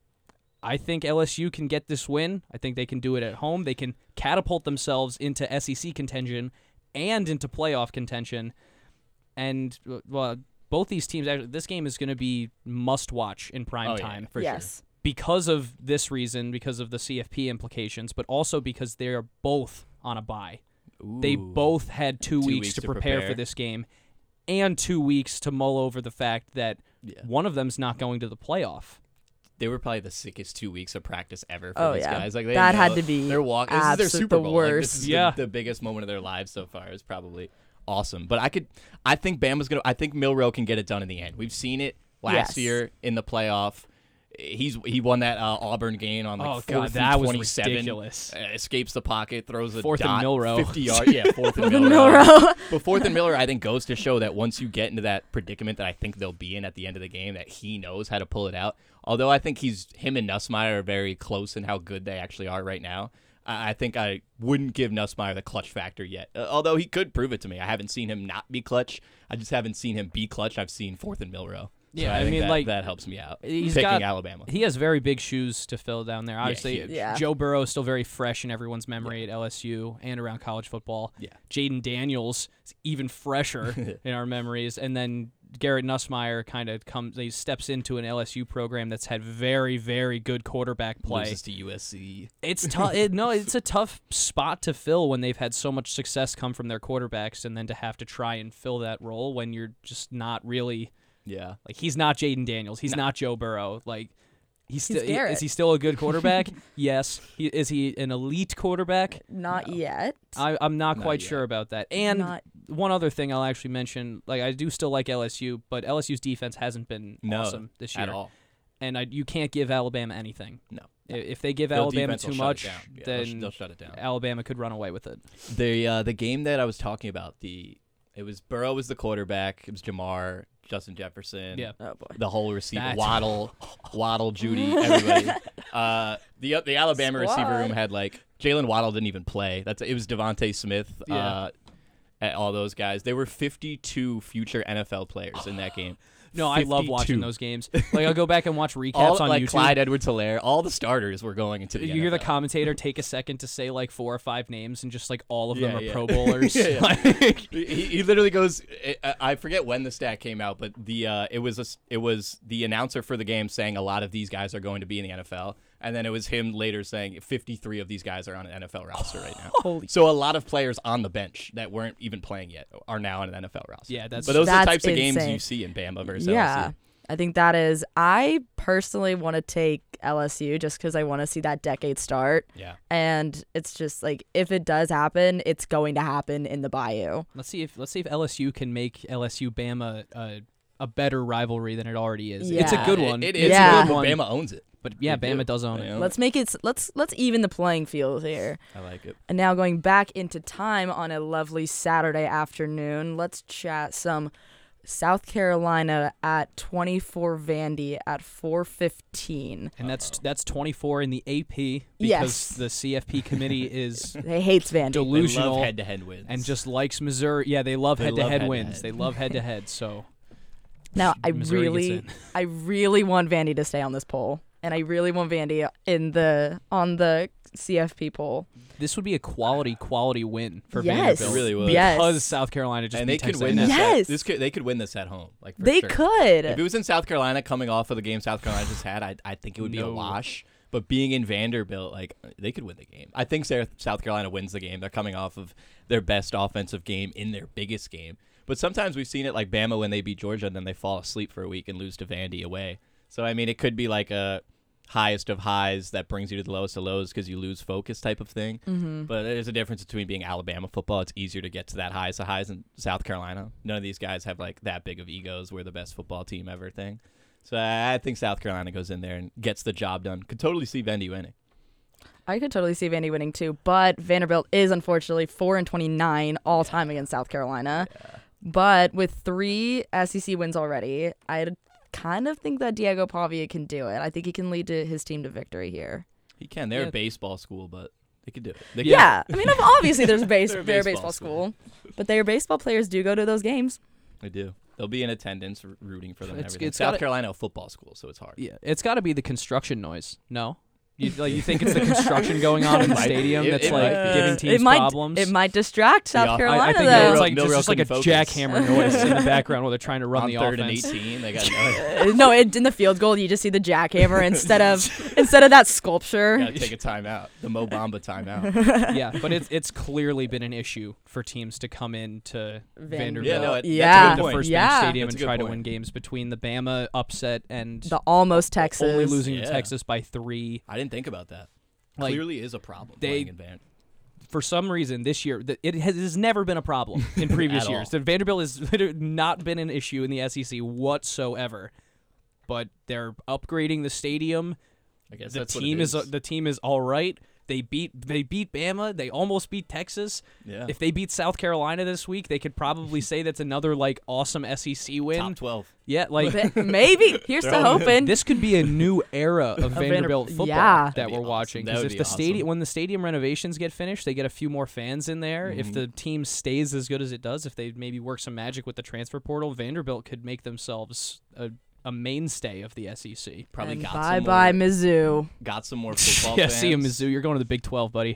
I think LSU can get this win. I think they can do it at home. They can catapult themselves into SEC contention and into playoff contention. And well, both these teams, actually, this game is going to be must-watch in prime Oh, yeah, time for yes, because of this reason, because of the CFP implications, but also because they are both on a bye. They Ooh. both had 2 2 weeks weeks to to prepare for prepare. this game and 2 weeks to mull over the fact that Yeah. one of them's not going to the playoff. They were probably the sickest 2 weeks of practice ever for Oh, these yeah. guys. Like they That had know to be they're walking. This is their absolute Super the Bowl. Like, this worst. is Yeah. the biggest moment of their lives so far. It's probably awesome. But I think Bama's gonna. I think Milrow can get it done in the end. We've seen it last Yes. year in the playoff. He won that Auburn game on like Oh, 4th God, and that was 27. ridiculous. Escapes the pocket, throws a Fourth and dot, Milrow. 50 yards. Yeah, fourth and Milrow. Milrow. But fourth and Miller, I think, goes to show that once you get into that predicament that I think they'll be in at the end of the game, that he knows how to pull it out. Although I think him and Nussmeier are very close in how good they actually are right now. I think I wouldn't give Nussmeier the clutch factor yet. Although he could prove it to me. I haven't seen him not be clutch. I just haven't seen him be clutch. I've seen fourth and Milrow. Yeah, So I think mean, that, like, that helps me out. he's Picking got- Alabama. He has very big shoes to fill down there. Obviously, huge. Yeah. Joe Burrow is still very fresh in everyone's memory at LSU and around college football. Yeah. Jaden Daniels is even fresher in our memories. And then Garrett Nussmeier he steps into an LSU program that's had very, very good quarterback play. Loses to USC. It's tough. It's a tough spot to fill when they've had so much success come from their quarterbacks, and then to have to try and fill that role when you're just not really Yeah. like he's not Jaden Daniels, he's not Joe Burrow. Like he's still Garrett. is he still a good quarterback? Yes. Is he an elite quarterback? not yet. I'm not quite yet. sure about that. And Not- one other thing I'll actually mention, like I do still like LSU, but LSU's defense hasn't been No, awesome this year at all. and you can't give Alabama anything. No. If they give Their Alabama defense will too shut it much, down. Yeah, then they'll shut it down. Alabama could run away with it. The game that I was talking about, it was Burrow was the quarterback. It was Jamar, Justin Jefferson. Yeah. Oh boy. The whole receiver, That's- Waddle, Judy, everybody. The Alabama receiver Squad. room had like Jalen Waddle didn't even play. It was Devontae Smith. Yeah. All those guys. There were 52 future NFL players in that game. No, I love 52. watching those games. Like I'll go back and watch recaps All on like YouTube. Clyde Edwards-Helaire, all the starters were going into the You hear the NFL. commentator take a second to say like 4 or 5 names, and just like all of them Yeah, are yeah. Pro Bowlers. Yeah, yeah. Like, He literally goes. I forget when the stat came out, but it was the announcer for the game saying a lot of these guys are going to be in the NFL, and then it was him later saying 53 of these guys are on an NFL roster right now. So a lot of players on the bench that weren't even playing yet are now on an NFL roster. Yeah, that's- but those are the That's types of games insane. you see in Bama versus Yeah. LSU. I think that is. I personally want to take LSU just because I want to see that decade start. Yeah. And it's just like if it does happen, it's going to happen in the Bayou. let's see if LSU can make LSU Bama a better rivalry than it already is. It's a Yeah. good one. It It's is. Yeah. a good one. Bama owns it. But yeah, They Bama do. does own They it. own Let's make it. Let's even the playing field here. I like it. And now going back into time on a lovely Saturday afternoon, let's chat some South Carolina at 24 Vandy at 4:15. And that's 24 in the AP because Yes. the CFP committee is They hates Vandy. They delusional love head-to-head wins. and just likes Missouri. Yeah, they love They love head-to-head head-to-head. wins. They love head-to-head. So Now Missouri gets I really want Vandy to stay on this poll, and I really want Vandy on the CFP poll. this would be a quality win for Yes, Vanderbilt. It really would. Yes. Because South Carolina just and beat they could Texas win A&M. this. Yes. They could win this at home. Like for They sure. could. If it was in South Carolina, coming off of the game South Carolina just had, I think it would be a No. wash. But being in Vanderbilt, like they could win the game. I think South Carolina wins the game. They're coming off of their best offensive game in their biggest game. But sometimes we've seen it like Bama when they beat Georgia and then they fall asleep for a week and lose to Vandy away. So I mean, it could be like a highest of highs that brings you to the lowest of lows because you lose focus type of thing. Mm-hmm. But there's a difference between being Alabama football. It's easier to get to that highest of highs in South Carolina. None of these guys have like that big of egos. We're the best football team ever thing. So I think South Carolina goes in there and gets the job done. Could totally see Vandy winning. I could totally see Vandy winning too, but Vanderbilt is unfortunately 4-29 all time against South Carolina. Yeah. But with 3 SEC wins already, I kind of think that Diego Pavia can do it. I think he can lead his team to victory here. He can. They're Yeah. a baseball school, but they could do it. They Yeah, I mean, obviously there's They're a they're a baseball baseball school, but their baseball players do go to those games. They do. They'll be in attendance, rooting for them. And It's- everything. it's South gotta- Carolina a football school, so it's hard. Yeah, it's got to be the construction noise. No, you think it's the construction going on in the Might be. Stadium It- that's it like might be. giving It teams might problems. it might distract South I- I Carolina I think though. it's like Mill there's just like a couldn't focus. jackhammer noise in the background while they're trying to run On the third offense. and 18, they got no. No, in the field goal, you just see the jackhammer instead of that sculpture. Gotta take a timeout. The Mo Bamba timeout. Yeah, but it's clearly been an issue for teams to come into Vanderbilt. Yeah, no, that's a Yeah. good the point. first Yeah. Bank Stadium That's and a good try to point. win games between the Bama upset and The almost Texas. only losing to Yeah. Texas by 3. I didn't think about that. Like, Clearly is a problem they- playing in Van. For some reason, this year it has never been a problem in previous At years. all. The Vanderbilt has literally not been an issue in the SEC whatsoever. But they're upgrading the stadium. I guess The that's team what it is. the team is all right. They beat Bama. They almost beat Texas. Yeah. If they beat South Carolina this week, they could probably say that's another like awesome SEC win. Top 12. Yeah, like Maybe. Here's to They're all good. hoping. this could be a new era of Vanderbilt football yeah. that That'd be we're awesome. watching. That Because would if be the stadium, awesome. when the stadium renovations get finished, they get a few more fans in there. If Mm-hmm. the team stays as good as it does, if they maybe work some magic with the transfer portal, Vanderbilt could make themselves a mainstay of the SEC. Probably And got bye some bye more, Mizzou. got some more football Yeah, fans. see you, Mizzou. You're going to the Big 12, buddy.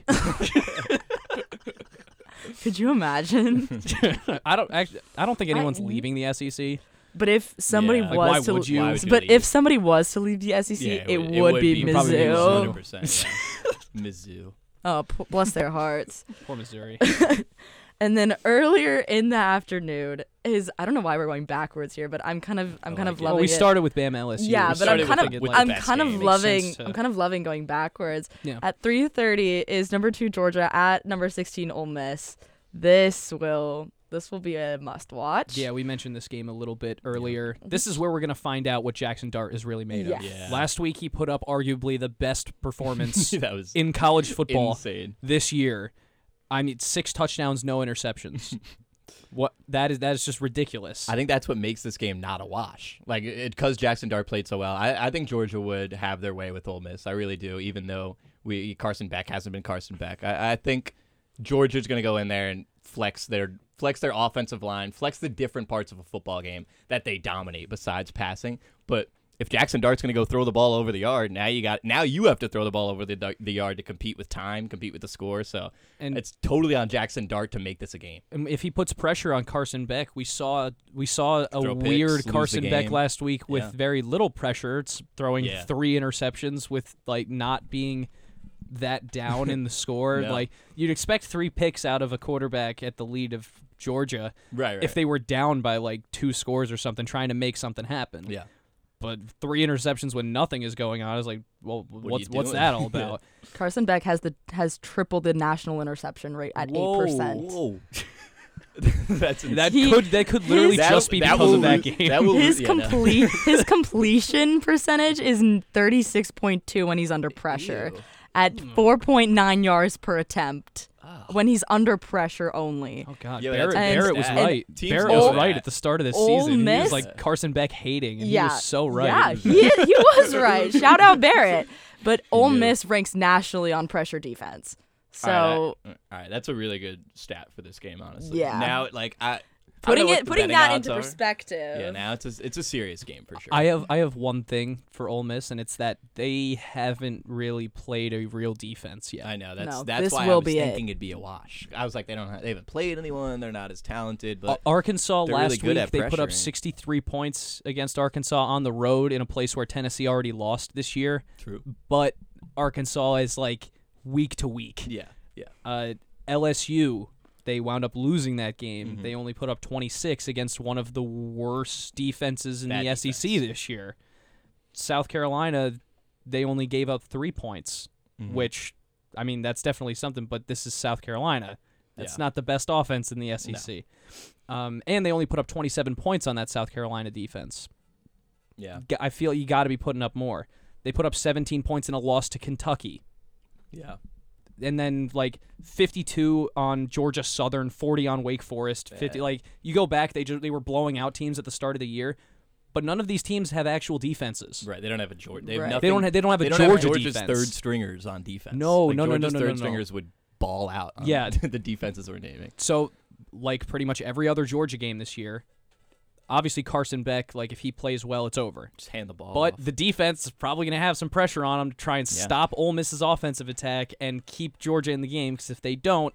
Could you imagine? I don't think anyone's I- leaving the SEC. But if somebody Yeah. Like, was why to, would you? Why would you but leave? if somebody was to leave the SEC, Yeah, it would be probably be Mizzou. 100%. Yeah. Mizzou. Oh, bless their hearts. Poor Missouri. And then earlier in the afternoon is I don't know why we're going backwards here, but I'm kind of like it. loving Well, we it. started with Bama LSU. Yeah, We but started I'm kind with of the the I'm best kind of game. Makes loving sense to- I'm kind of loving going backwards. Yeah. At 3:30 is number 2 Georgia at number 16 Ole Miss. This will This will be a must-watch. Yeah, we mentioned this game a little bit earlier. This is where we're going to find out what Jackson Dart is really made of. Yeah. Last week, he put up arguably the best performance That was in college football insane. this year. I mean, 6 touchdowns, no interceptions. That is just ridiculous. I think that's what makes this game not a wash. Like, because Jackson Dart played so well, I think Georgia would have their way with Ole Miss. I really do, even though Carson Beck hasn't been Carson Beck. I think Georgia's going to go in there and flex their offensive line, flex the different parts of a football game that they dominate besides passing. But if Jackson Dart's going to go throw the ball over the yard, now you have to throw the ball over the yard to compete with time, compete with the score. So it's totally on Jackson Dart to make this a game. If he puts pressure on Carson Beck, we saw Throw a weird picks, Carson lose the Beck game. last week with Yeah. very little pressure. It's throwing Yeah. 3 interceptions with like not being that down in the score. No. Like you'd expect 3 picks out of a quarterback at the lead of Georgia Right. if they were down by like 2 scores or something, trying to make something happen. Yeah. But 3 interceptions when nothing is going on is like, well, what's doing? that all about? Carson Beck has tripled the national interception rate at 8%. Whoa. That could literally just be because of that game. His completion percentage is 36.2 when he's under pressure, at 4.9 yards per attempt when he's under pressure only. Oh God, Yeah, that's Barrett was bad. right. Teams Barrett know was that. right at the start of this Ole season. He Miss- was like Carson Beck hating, and Yeah, he was so right. Yeah, he was right. Shout out Barrett. But Ole knew. Miss ranks nationally on pressure defense. So All right, that's a really good stat for this game, honestly. Yeah. Now, like I putting don't know what the putting betting that odds into are. perspective. Yeah, now it's a serious game for sure. I have one thing for Ole Miss, and it's that they haven't really played a real defense yet. I know No, that's this why I will was be it. thinking it'd be a wash. I was like, they haven't played anyone. They're not as talented. But Arkansas they're really last good week at they put up pressuring. 63 points against Arkansas on the road in a place where Tennessee already lost this year. true. But Arkansas is like week to week. Yeah. LSU, they wound up losing that game. Mm-hmm. They only put up 26 against one of the worst defenses in Bad the SEC defense. this year. South Carolina, they only gave up 3 points, Mm-hmm. which, I mean, that's definitely something, but this is South Carolina. That's Yeah. not the best offense in the SEC. And they only put up 27 points on that South Carolina defense. Yeah. I feel you got to be putting up more. They put up 17 points in a loss to Kentucky. Yeah. And then like 52 on Georgia Southern, 40 on Wake Forest, 50. Like you go back, they were blowing out teams at the start of the year, but none of these teams have actual defenses. Right. They don't have a Georgia. They, have Right. nothing, They don't have a they Georgia Georgia's defense. third stringers on defense. No, Like, no, no, Georgia's no, no, third no. stringers would ball out. On Yeah. the defenses we're naming. So like pretty much every other Georgia game this year, obviously Carson Beck, like if he plays well, it's over. Just hand the ball. But off. the defense is probably going to have some pressure on them to try and stop Ole Miss's offensive attack and keep Georgia in the game. Because if they don't,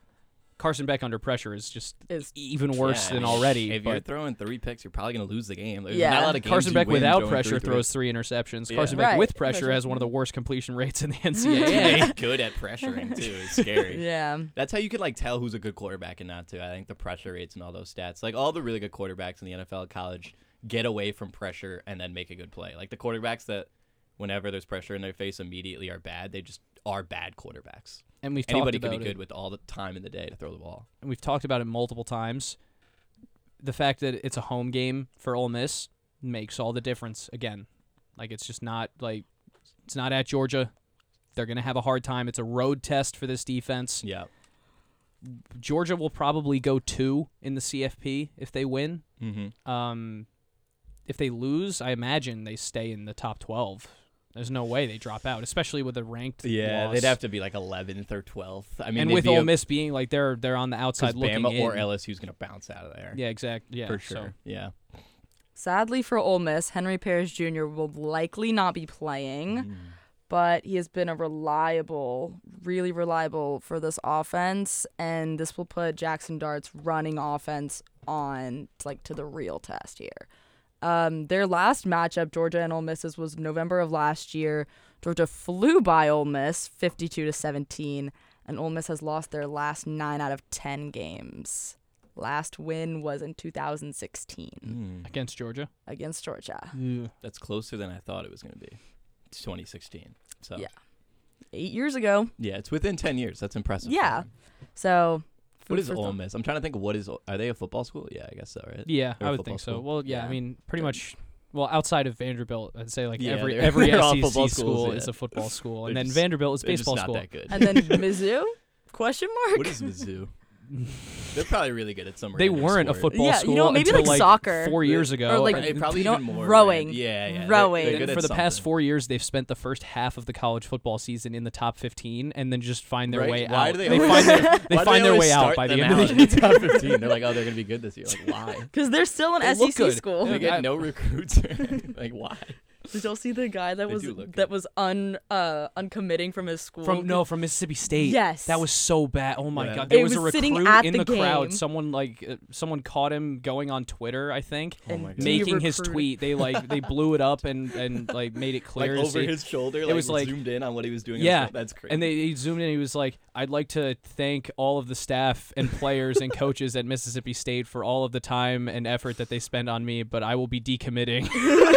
Carson Beck under pressure is just even worse Yeah, than I mean, already. If you're But throwing 3 picks, you're probably going to lose the game. There's Yeah. not a lot of games Carson you Beck win without throwing pressure 3 throws 3 interceptions. Yeah. Carson Beck Right. with pressure Pressure. has one of the worst completion rates in the Yeah, NCAA. good at pressuring too. It's scary. Yeah. That's how you can like tell who's a good quarterback and not to. I think the pressure rates and all those stats, like all the really good quarterbacks in the NFL at college, get away from pressure and then make a good play. Like the quarterbacks that, whenever there's pressure in their face, immediately are bad. They just are bad quarterbacks. And we've Anybody talked can about be it. good with all the time in the day to throw the ball. And we've talked about it multiple times. The fact that it's a home game for Ole Miss makes all the difference. Again, like it's just not like it's not at Georgia. They're gonna have a hard time. It's a road test for this defense. Yeah. Georgia will probably go 2 in the CFP if they win. Mm-hmm. If they lose, I imagine they stay in the top 12. There's no way they drop out, especially with a ranked Yeah, loss. they'd have to be like 11th or 12th. I mean, and they'd with be Ole Miss being like they're on the outside 'cause looking Bama in. or LSU's going to bounce out of there. Yeah, exactly. Yeah, for so- sure. Yeah. Sadly for Ole Miss, Henry Parrish Jr. will likely not be playing, but he has been a really reliable for this offense, and this will put Jackson Dart's running offense on to the real test here. Their last matchup, Georgia and Ole Miss's, was November of last year. Georgia flew by Ole Miss 52-17, and Ole Miss has lost their last 9 out of 10 games. Last win was in 2016 against Georgia. against Georgia. That's closer than I thought it was going to be. It's 2016. So Yeah. 8 years ago. yeah, it's within 10 years. That's impressive. Yeah. So What is Ole Miss? I'm trying to think. Are they a football school? Yeah, I guess so, right? Yeah, They're I a would football think so. school? Well, yeah, I mean, pretty much. Well, outside of Vanderbilt, I'd say like Yeah, every they're all SEC football school schools, is yeah. a football school, and They're then just- Vanderbilt is They're just baseball not school. that good. And then Mizzou? Question mark? What is Mizzou? They're probably really good at some. They random weren't a sport. football Yeah, school you know, maybe until like soccer. 4 years ago. Or, like, They probably you know, even more rowing. Yeah. Rowing. They're good And at for the past something. 4 years, they've spent the first half of the college football season in the top 15, and then just find their Right? way Why out. do they They always- find their, Why they do find their always way out start by the them end of out the in the top 15? They're like, oh, they're gonna be good this year. Like, why? Because they're still an They look SEC good. school. They get no recruits. Like, why? Did y'all see the guy that They was do look that good. was uncommitting from his school? From Mississippi State. Yes. That was so bad. Oh my Yeah. god, there It was a was recruit sitting at in the the crowd. game. Someone caught him going on Twitter, I think, And my God. making his de-recruited. tweet. They blew it up and like made it clear Like to over see. his shoulder. It was like- zoomed in on what he was doing. Yeah, That's crazy. And he zoomed in. He was like, "I'd like to thank all of the staff and players and coaches at Mississippi State for all of the time and effort that they spend on me, but I will be decommitting."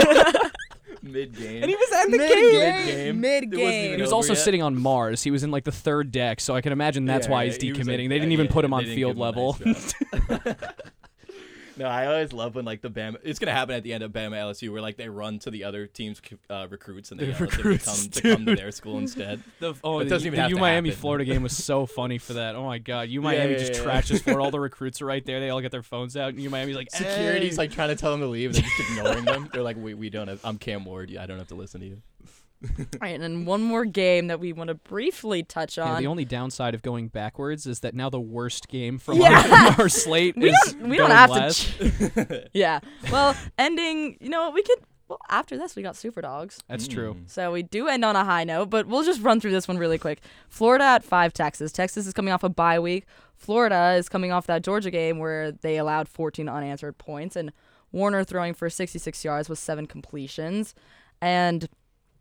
mid-game. And he was at the Mid-game. Mid-game. He was over also yet. sitting on Mars. He was in like the third deck, so I can imagine that's Yeah, why yeah, he's he was, decommitting. like, They didn't yeah, even yeah, put him they on didn't field give him a level. nice job. No, I always love when like the Bama. It's gonna happen at the end of Bama LSU, where like they run to the other team's recruits and they yell at them to come to their school instead. The It doesn't even have to Miami happen. Florida game was so funny for that. Oh my god, Miami yeah, just yeah. trashes Florida. All the recruits are right there. They all get their phones out. And Miami's like, Security's "Hey." like trying to tell them to leave. They're just ignoring them. They're like, we don't have. I'm Cam Ward. I don't have to listen to you. All right, and then one more game that we want to briefly touch Yeah, on. the only downside of going backwards is that now the worst game from Yeah. our slate we is don't, we don't going have last. to. Yeah. Well, ending. You know what? We could. Well, after this, we got Super Dogs. That's true. So we do end on a high note, but we'll just run through this one really quick. Florida at 5 Texas. Texas is coming off a bye week. Florida is coming off that Georgia game where they allowed 14 unanswered points, and Warner throwing for 66 yards with 7 completions. And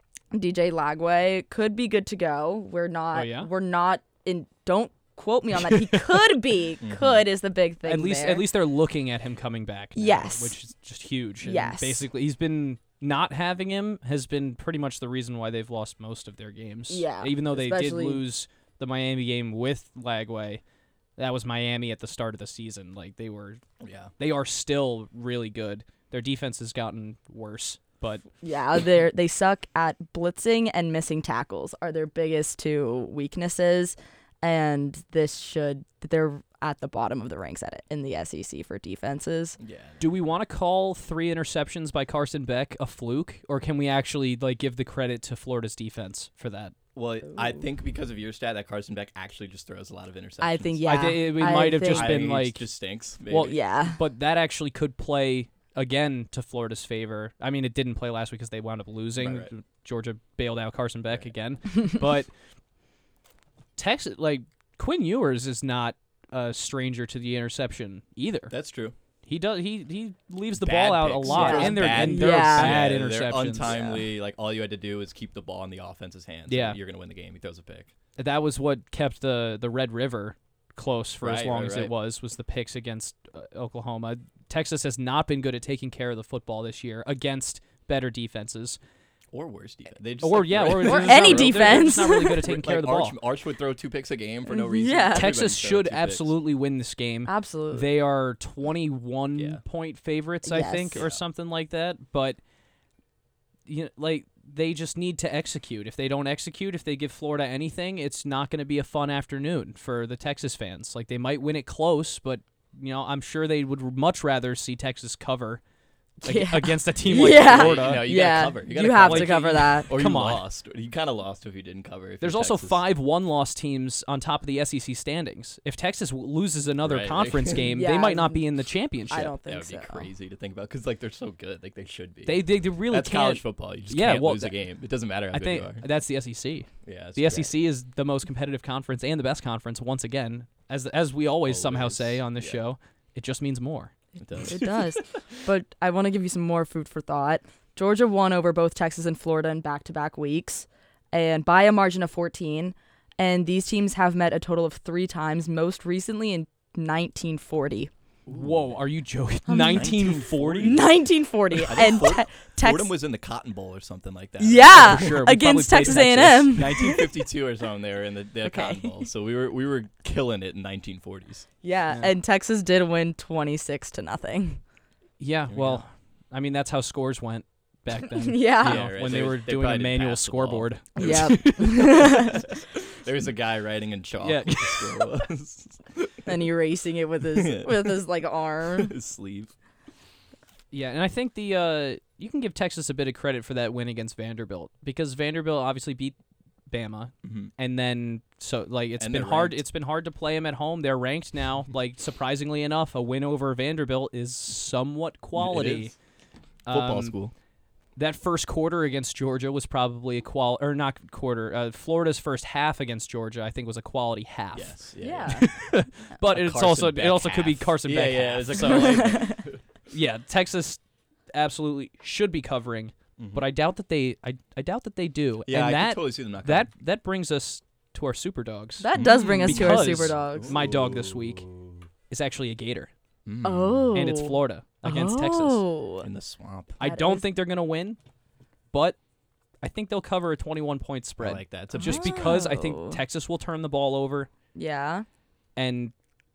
DJ Lagway could be good to go. We're not. Oh, yeah? We're not in. Don't quote me on that. He could be. Could is the big thing. At least they're looking at him coming back now, Yes. which is just huge. And Yes. basically he's been not having him has been pretty much the reason why they've lost most of their games. Yeah, Even though they did especially- lose the Miami game with Lagway, that was Miami at the start of the season. Like they are still really good. Their defense has gotten worse, but Yeah, they suck at blitzing and missing tackles are their biggest 2 weaknesses, and they're at the bottom of the ranks in the SEC for defenses. Yeah. do we want to call 3 interceptions by Carson Beck a fluke, or can we actually like give the credit to Florida's defense for that? Well, I think because of your stat that Carson Beck actually just throws a lot of interceptions. I think yeah. I think it I might have think- just I been think like it just stinks. Maybe. well, yeah. But that actually could play again to Florida's favor. I mean, it didn't play last week because they wound up losing. Right. Georgia bailed out Carson Beck again. But Texas, like Quinn Ewers, is not a stranger to the interception either. That's true. He does. He leaves the Bad ball out picks. a lot, Yeah. and they're Bad and picks. they're Yeah. bad They're interceptions. untimely. Like all you had to do was keep the ball in the offense's hands. Yeah. You're gonna win the game. He throws a pick. That was what kept the Red River close for as Right, long right, as right. it was the picks against Oklahoma. Texas has not been good at taking care of the football this year against better defenses. Or worse defense. They just, Or like, yeah, throw- or, Or they're just any not really- they're just not defense. really good at taking care of the ball. Arch would throw 2 picks a game for no reason. Yeah. Everybody Texas throws should 2 picks. absolutely win this game. Absolutely. They are 21 Yeah. point favorites, I think, Yes. or something like that. But like they just need to execute. If they don't execute, if they give Florida anything, it's not going to be a fun afternoon for the Texas fans. Like they might win it close, but I'm sure they would much rather see Texas cover Yeah. against a team like Yeah. Florida. No, you yeah, gotta cover. You gotta have cover. to cover that. Or Come you on. lost. You kind of lost if you didn't cover. If There's you're also Texas. 5 one-loss teams on top of the SEC standings. If Texas loses another Right, like- conference game, Yeah, they might not be in the championship. I don't That think would so. be crazy to think about because like they're so good. Like they should be. They really That's can't. college football. You just Yeah, can't well, lose a game. It doesn't matter how I good think you are. that's the SEC. Yeah, that's The true. SEC is the most competitive conference and the best conference once again. As we always somehow Always, say on this yeah. show, it just means more. It does. It does. But I want to give you some more food for thought. Georgia won over both Texas and Florida in back-to-back weeks, and by a margin of 14. And these teams have met a total of 3 times, most recently in 1940. Whoa, are you joking? 1940? 1940. And Fordham Texas. was in the Cotton Bowl or something like that. Yeah, For sure. We against probably played Texas A&M. 1952 or something. They were in the Okay. Cotton Bowl, so we were killing it in 1940s. Yeah, and Texas did win 26-0. Yeah, well, I mean, that's how scores went back then. Yeah. you know, right. when They they were they doing a probably didn't manual pass the ball. scoreboard. Yep. There was a guy writing in chalk. Yeah. what the score was. And erasing it with his like arm. His sleeve. Yeah, and I think you can give Texas a bit of credit for that win against Vanderbilt because Vanderbilt obviously beat Bama, and then it's And been they're hard. ranked. It's been hard to play them at home. They're ranked now. Like surprisingly enough, a win over Vanderbilt is somewhat quality. It is. Football Um, school. That first quarter against Georgia was probably a not quarter. Florida's first half against Georgia, I think, was a quality half. Yes. Yeah. But it's Carson also Beck it also could be half. Carson Yeah, Beck yeah, half. it was So, like- yeah, Texas absolutely should be covering, but I doubt that they do. Yeah, and I that can totally see them not that brings us to our super dogs. That does bring us to our Because super dogs. My dog this week is actually a Gator, Oh. and it's Florida against Texas. Oh. in the swamp. I That don't is- think they're gonna win, but I think they'll cover a 21-point spread. I like that. It's a Just big- because I Oh. think Texas will turn the ball over, Yeah. and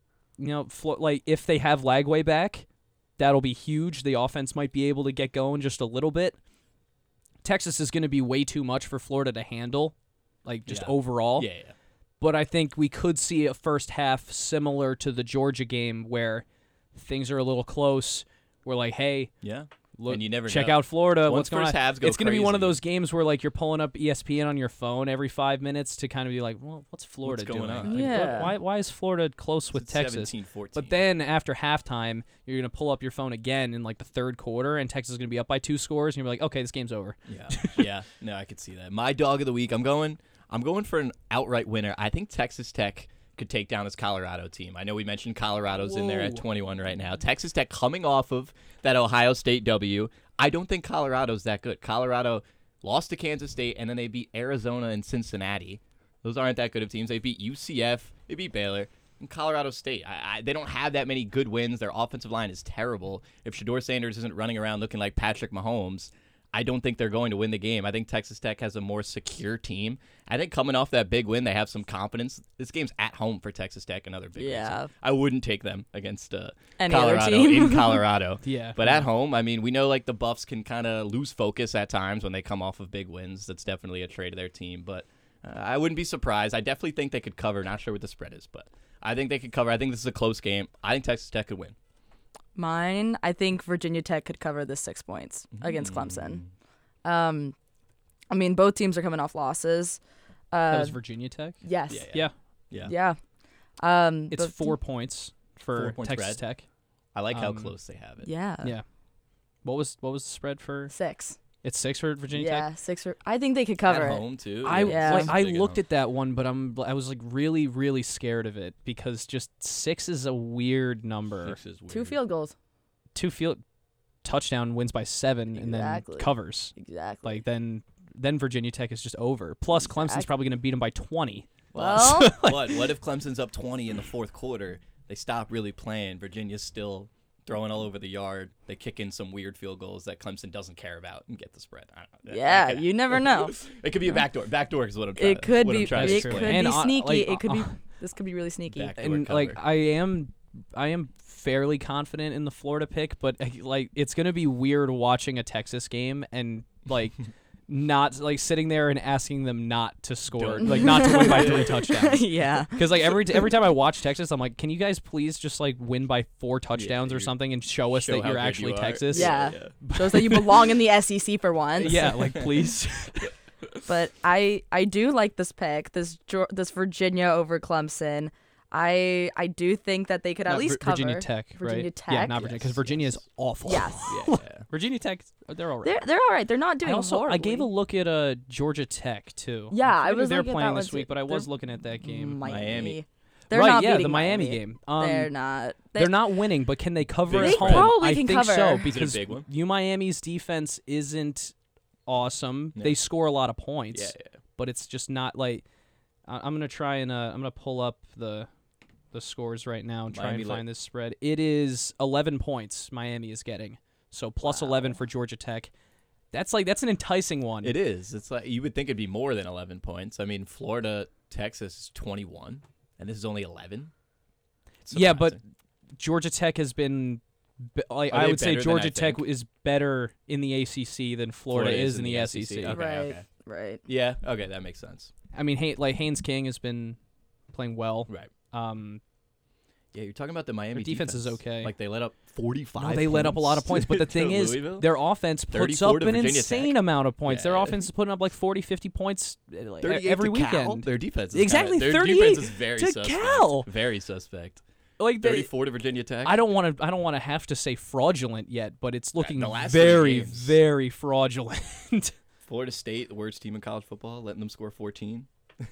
if they have Lagway back, that'll be huge. The offense might be able to get going just a little bit. Texas is going to be way too much for Florida to handle, Yeah. overall. Yeah, yeah. But I think we could see a first half similar to the Georgia game where things are a little close. We're like, hey, Yeah. look, And you never check know. out Florida. Once What's going first on? halves go It's going to be one of crazy. those games where you're pulling up ESPN on your phone every 5 minutes to kind of be like, well, what's Florida What's going doing? on? Yeah. Why is Florida close with It's Texas? 17-14. But then after halftime, you're going to pull up your phone again in the third quarter, and Texas is going to be up by 2 scores, and you're like, okay, this game's over. Yeah. Yeah. No, I could see that. My dog of the week, I'm going for an outright winner. I think Texas Tech could take down this Colorado team. I know we mentioned Colorado's in there at Whoa. 21 right now. Texas Tech coming off of that Ohio State W. I don't think Colorado's that good. Colorado lost to Kansas State, and then they beat Arizona and Cincinnati. Those aren't that good of teams. They beat UCF. They beat Baylor. And Colorado State, they don't have that many good wins. Their offensive line is terrible. If Shedeur Sanders isn't running around looking like Patrick Mahomes, I don't think they're going to win the game. I think Texas Tech has a more secure team. I think coming off that big win, they have some confidence. This game's at home for Texas Tech, another big win. Yeah. So I wouldn't take them against Any other Colorado team. in Colorado. Yeah. But at home, I mean, we know the Buffs can kind of lose focus at times when they come off of big wins. That's definitely a trait of their team. But I wouldn't be surprised. I definitely think they could cover. Not sure what the spread is, but I think they could cover. I think this is a close game. I think Texas Tech could win. Mine, I think Virginia Tech could cover the 6 points against Clemson. I mean, both teams are coming off losses. That was Virginia Tech? Yes. Yeah. Yeah. Yeah. It's both 4 points for 4 points Texas spread. Tech. I like how close they have it. Yeah. Yeah. What was the spread for? 6. It's 6 for Virginia Tech? Yeah, 6. I think they could cover At it. home too. I Yeah. It's I big looked home. at that one, but I was really, really scared of it because just 6 is a weird number. 6 is weird. 2 field goals. 2 field touchdown wins by 7 and then Exactly. covers. Exactly. Then Virginia Tech is just over. Plus Clemson's Exactly. probably going to beat them by 20. Well, What if Clemson's up 20 in the fourth quarter? They stop really playing. Virginia's still throwing all over the yard. They kick in some weird field goals that Clemson doesn't care about and get the spread. I don't know. yeah, Okay. you never know. It could be a backdoor. Backdoor is what I'm trying It could what I'm be. trying to It explain. could And be sneaky. like, It could be. This could be really sneaky. Backdoor And cover. I am fairly confident in the Florida pick, but it's going to be weird watching a Texas game and not sitting there and asking them not to score, not to win by 3 touchdowns. Yeah. Because every time I watch Texas, I'm like, can you guys please just win by 4 touchdowns or something and show us show that how you're good actually you are. Texas? Yeah. Shows that you belong in the SEC for once. Yeah, please. But I do like this pick, this Virginia over Clemson. I do think that they could at Not least cover Virginia Tech, Virginia right? Tech. Yeah, not Virginia, because Virginia is awful. Yes. Yeah. Virginia Tech, they're all right. They're all right. They're not doing I gave a horribly. look at Georgia Tech too. Yeah, I forget who was they're looking at playing that this one week, too. but I was They're looking at that game. Miami. They're right, not yeah, beating the Miami game. They're not. They're not winning, but can they cover Big at spread. home? probably I can think so cover. Is it a because big one? Miami's defense isn't awesome. Yeah. They score a lot of points, Yeah. but it's just not I'm gonna try and I'm gonna pull up the the scores right now and try Miami and find this spread. It is 11 points Miami is getting. So plus 11 for Georgia Tech. That's an enticing one. It is. It's like you would think it'd be more than 11 points. I mean, Florida, Texas is 21, and this is only 11. Yeah, but Georgia Tech has been I would say Georgia Tech is better in the ACC than Florida is in the SEC. Okay, Right. Yeah, okay, that makes sense. I mean, Haynes King has been playing well. Right. Yeah, you're talking about the Miami defense is okay. Like they let up 45 No, they let up a lot of points, but the thing is, their offense puts up an insane amount of points. Their offense is putting up like 40, 50 points every weekend. Their defense is exactly their 38 defense is very to suspect. Cal. Very suspect. Like 34 to Virginia Tech. I don't want to have to say fraudulent yet, but it's looking the last very, 3 games. very fraudulent. Florida State, the worst team in college football, letting them score 14.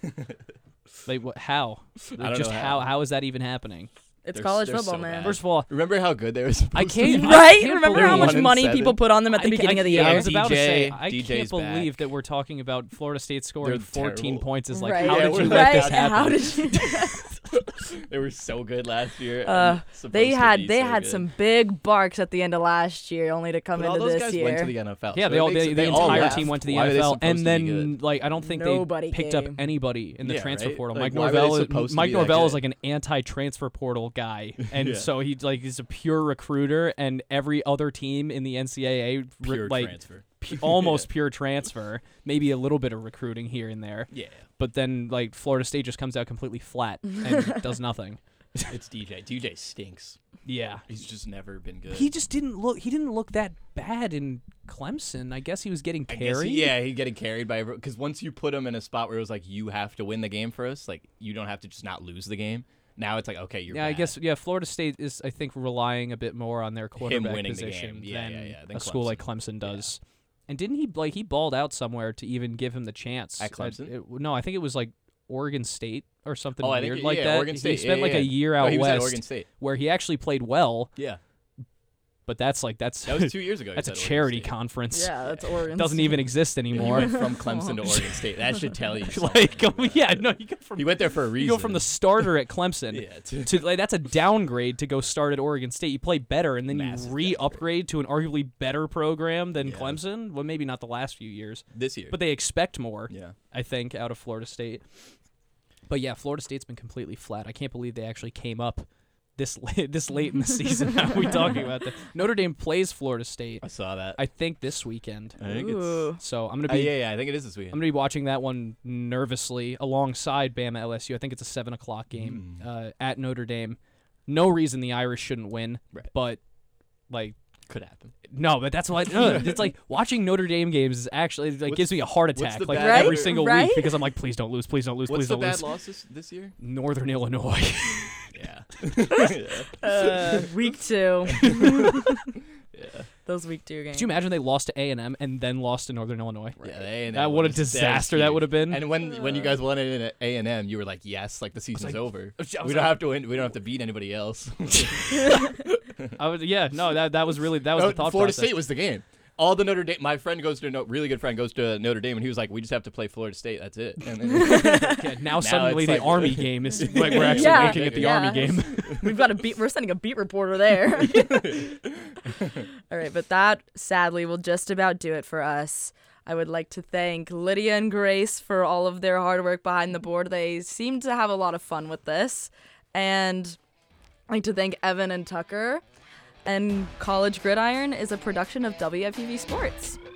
Like what? How? I don't Just know how is that even happening? It's They're- college they're football, so man. bad. First of all, Remember how good they were supposed I to can't. be? Right? can't Remember how believe- much 1-7? money people put on them at the beginning of the year? I was about to say, DJ I DJ's can't believe back. that we're talking about Florida State scoring They're 14 terrible. points. Is like, Right. how Yeah, did you we're- let Right? this happen? How did you? They were so good last year. and supposed They to had be they so had good. some big barks at the end of last year, only to come But all into those this guys year. went to the NFL. Yeah, so the all entire left. team went to the Why are they NFL, supposed and to be then good? like I don't think Nobody they picked up came. anybody in the Yeah, transfer right? portal. Like, Mike why were they Norvell, supposed to Mike be that Norvell is good? like an anti-transfer portal guy, and Yeah. so he's a pure recruiter, and every other team in the NCAA Pure transfer. almost pure transfer, maybe a little bit of recruiting here and there. Yeah, But then like Florida State just comes out completely flat and does nothing. it's DJ. DJ stinks. Yeah. He's just never been good. He just didn't look that bad in Clemson. I guess he was getting I guess carried. he's getting carried by everyone. Because once you put him in a spot where it was like, you have to win the game for us, like, you don't have to just not lose the game. Now it's like, okay, you're Yeah, I bad. guess Florida State is I think relying a bit more on their quarterback winning the position game. Yeah, than yeah, than a school like Clemson does. And didn't he balled out somewhere to even give him the chance At Clemson? No, I think it was like Oregon State or something I weird think like that. Oregon State. He spent like a year Oh, out he was at west Oregon State. where he actually played well, Yeah, but that was 2 years ago. he that's a was at Oregon charity State. conference. Yeah, that's Oregon. Doesn't even exist He anymore. went from Clemson to Oregon State. That should tell you. something. You go from He went there for a reason. you go from the starter at Clemson Yeah, to like that's a downgrade to go start at Oregon State. You play better and then Massive you re-upgrade to an arguably better program than Yeah. Clemson. Well, maybe not the last few years, this year. but they expect more. yeah. I think out of Florida State. But yeah, Florida State's been completely flat. I can't believe they actually came up this late in the season. How are we talking about that? Notre Dame plays Florida State, I saw that. I think this weekend. I think Ooh. So I'm gonna be yeah, I think it is this weekend. I'm gonna be watching that one nervously alongside Bama LSU. I think it's a 7:00 game at Notre Dame. No reason the Irish shouldn't win, Right. but like Could happen. no, but that's why it's like watching Notre Dame games is actually like gives me a heart what's attack the like bad- every Right? single Right? week because I'm like, please don't lose, please don't lose, What's please the don't bad lose. loss this year? Northern Illinois. Yeah. Week 2. Yeah. Those week 2 games. Could you imagine they lost to A&M and then lost to Northern Illinois? Yeah, That what a disaster that would have been. And when you guys won it in A&M, you were like, yes, like the season's over. I was We don't have to win. We don't have to beat anybody else. That was really the thought Florida process. State was the game. All the Notre Dame. My friend goes to really good friend goes to Notre Dame, and he was like, "We just have to play Florida State. That's it." And then, Yeah, now suddenly it's the like- Army game is like we're actually Yeah, making it the yeah. Army game. We've got we're sending a beat reporter there. All right, but that sadly will just about do it for us. I would like to thank Lydia and Grace for all of their hard work behind the board. They seem to have a lot of fun with this. And I'd like to thank Evan and Tucker. And College Gridiron is a production of WFUV Sports.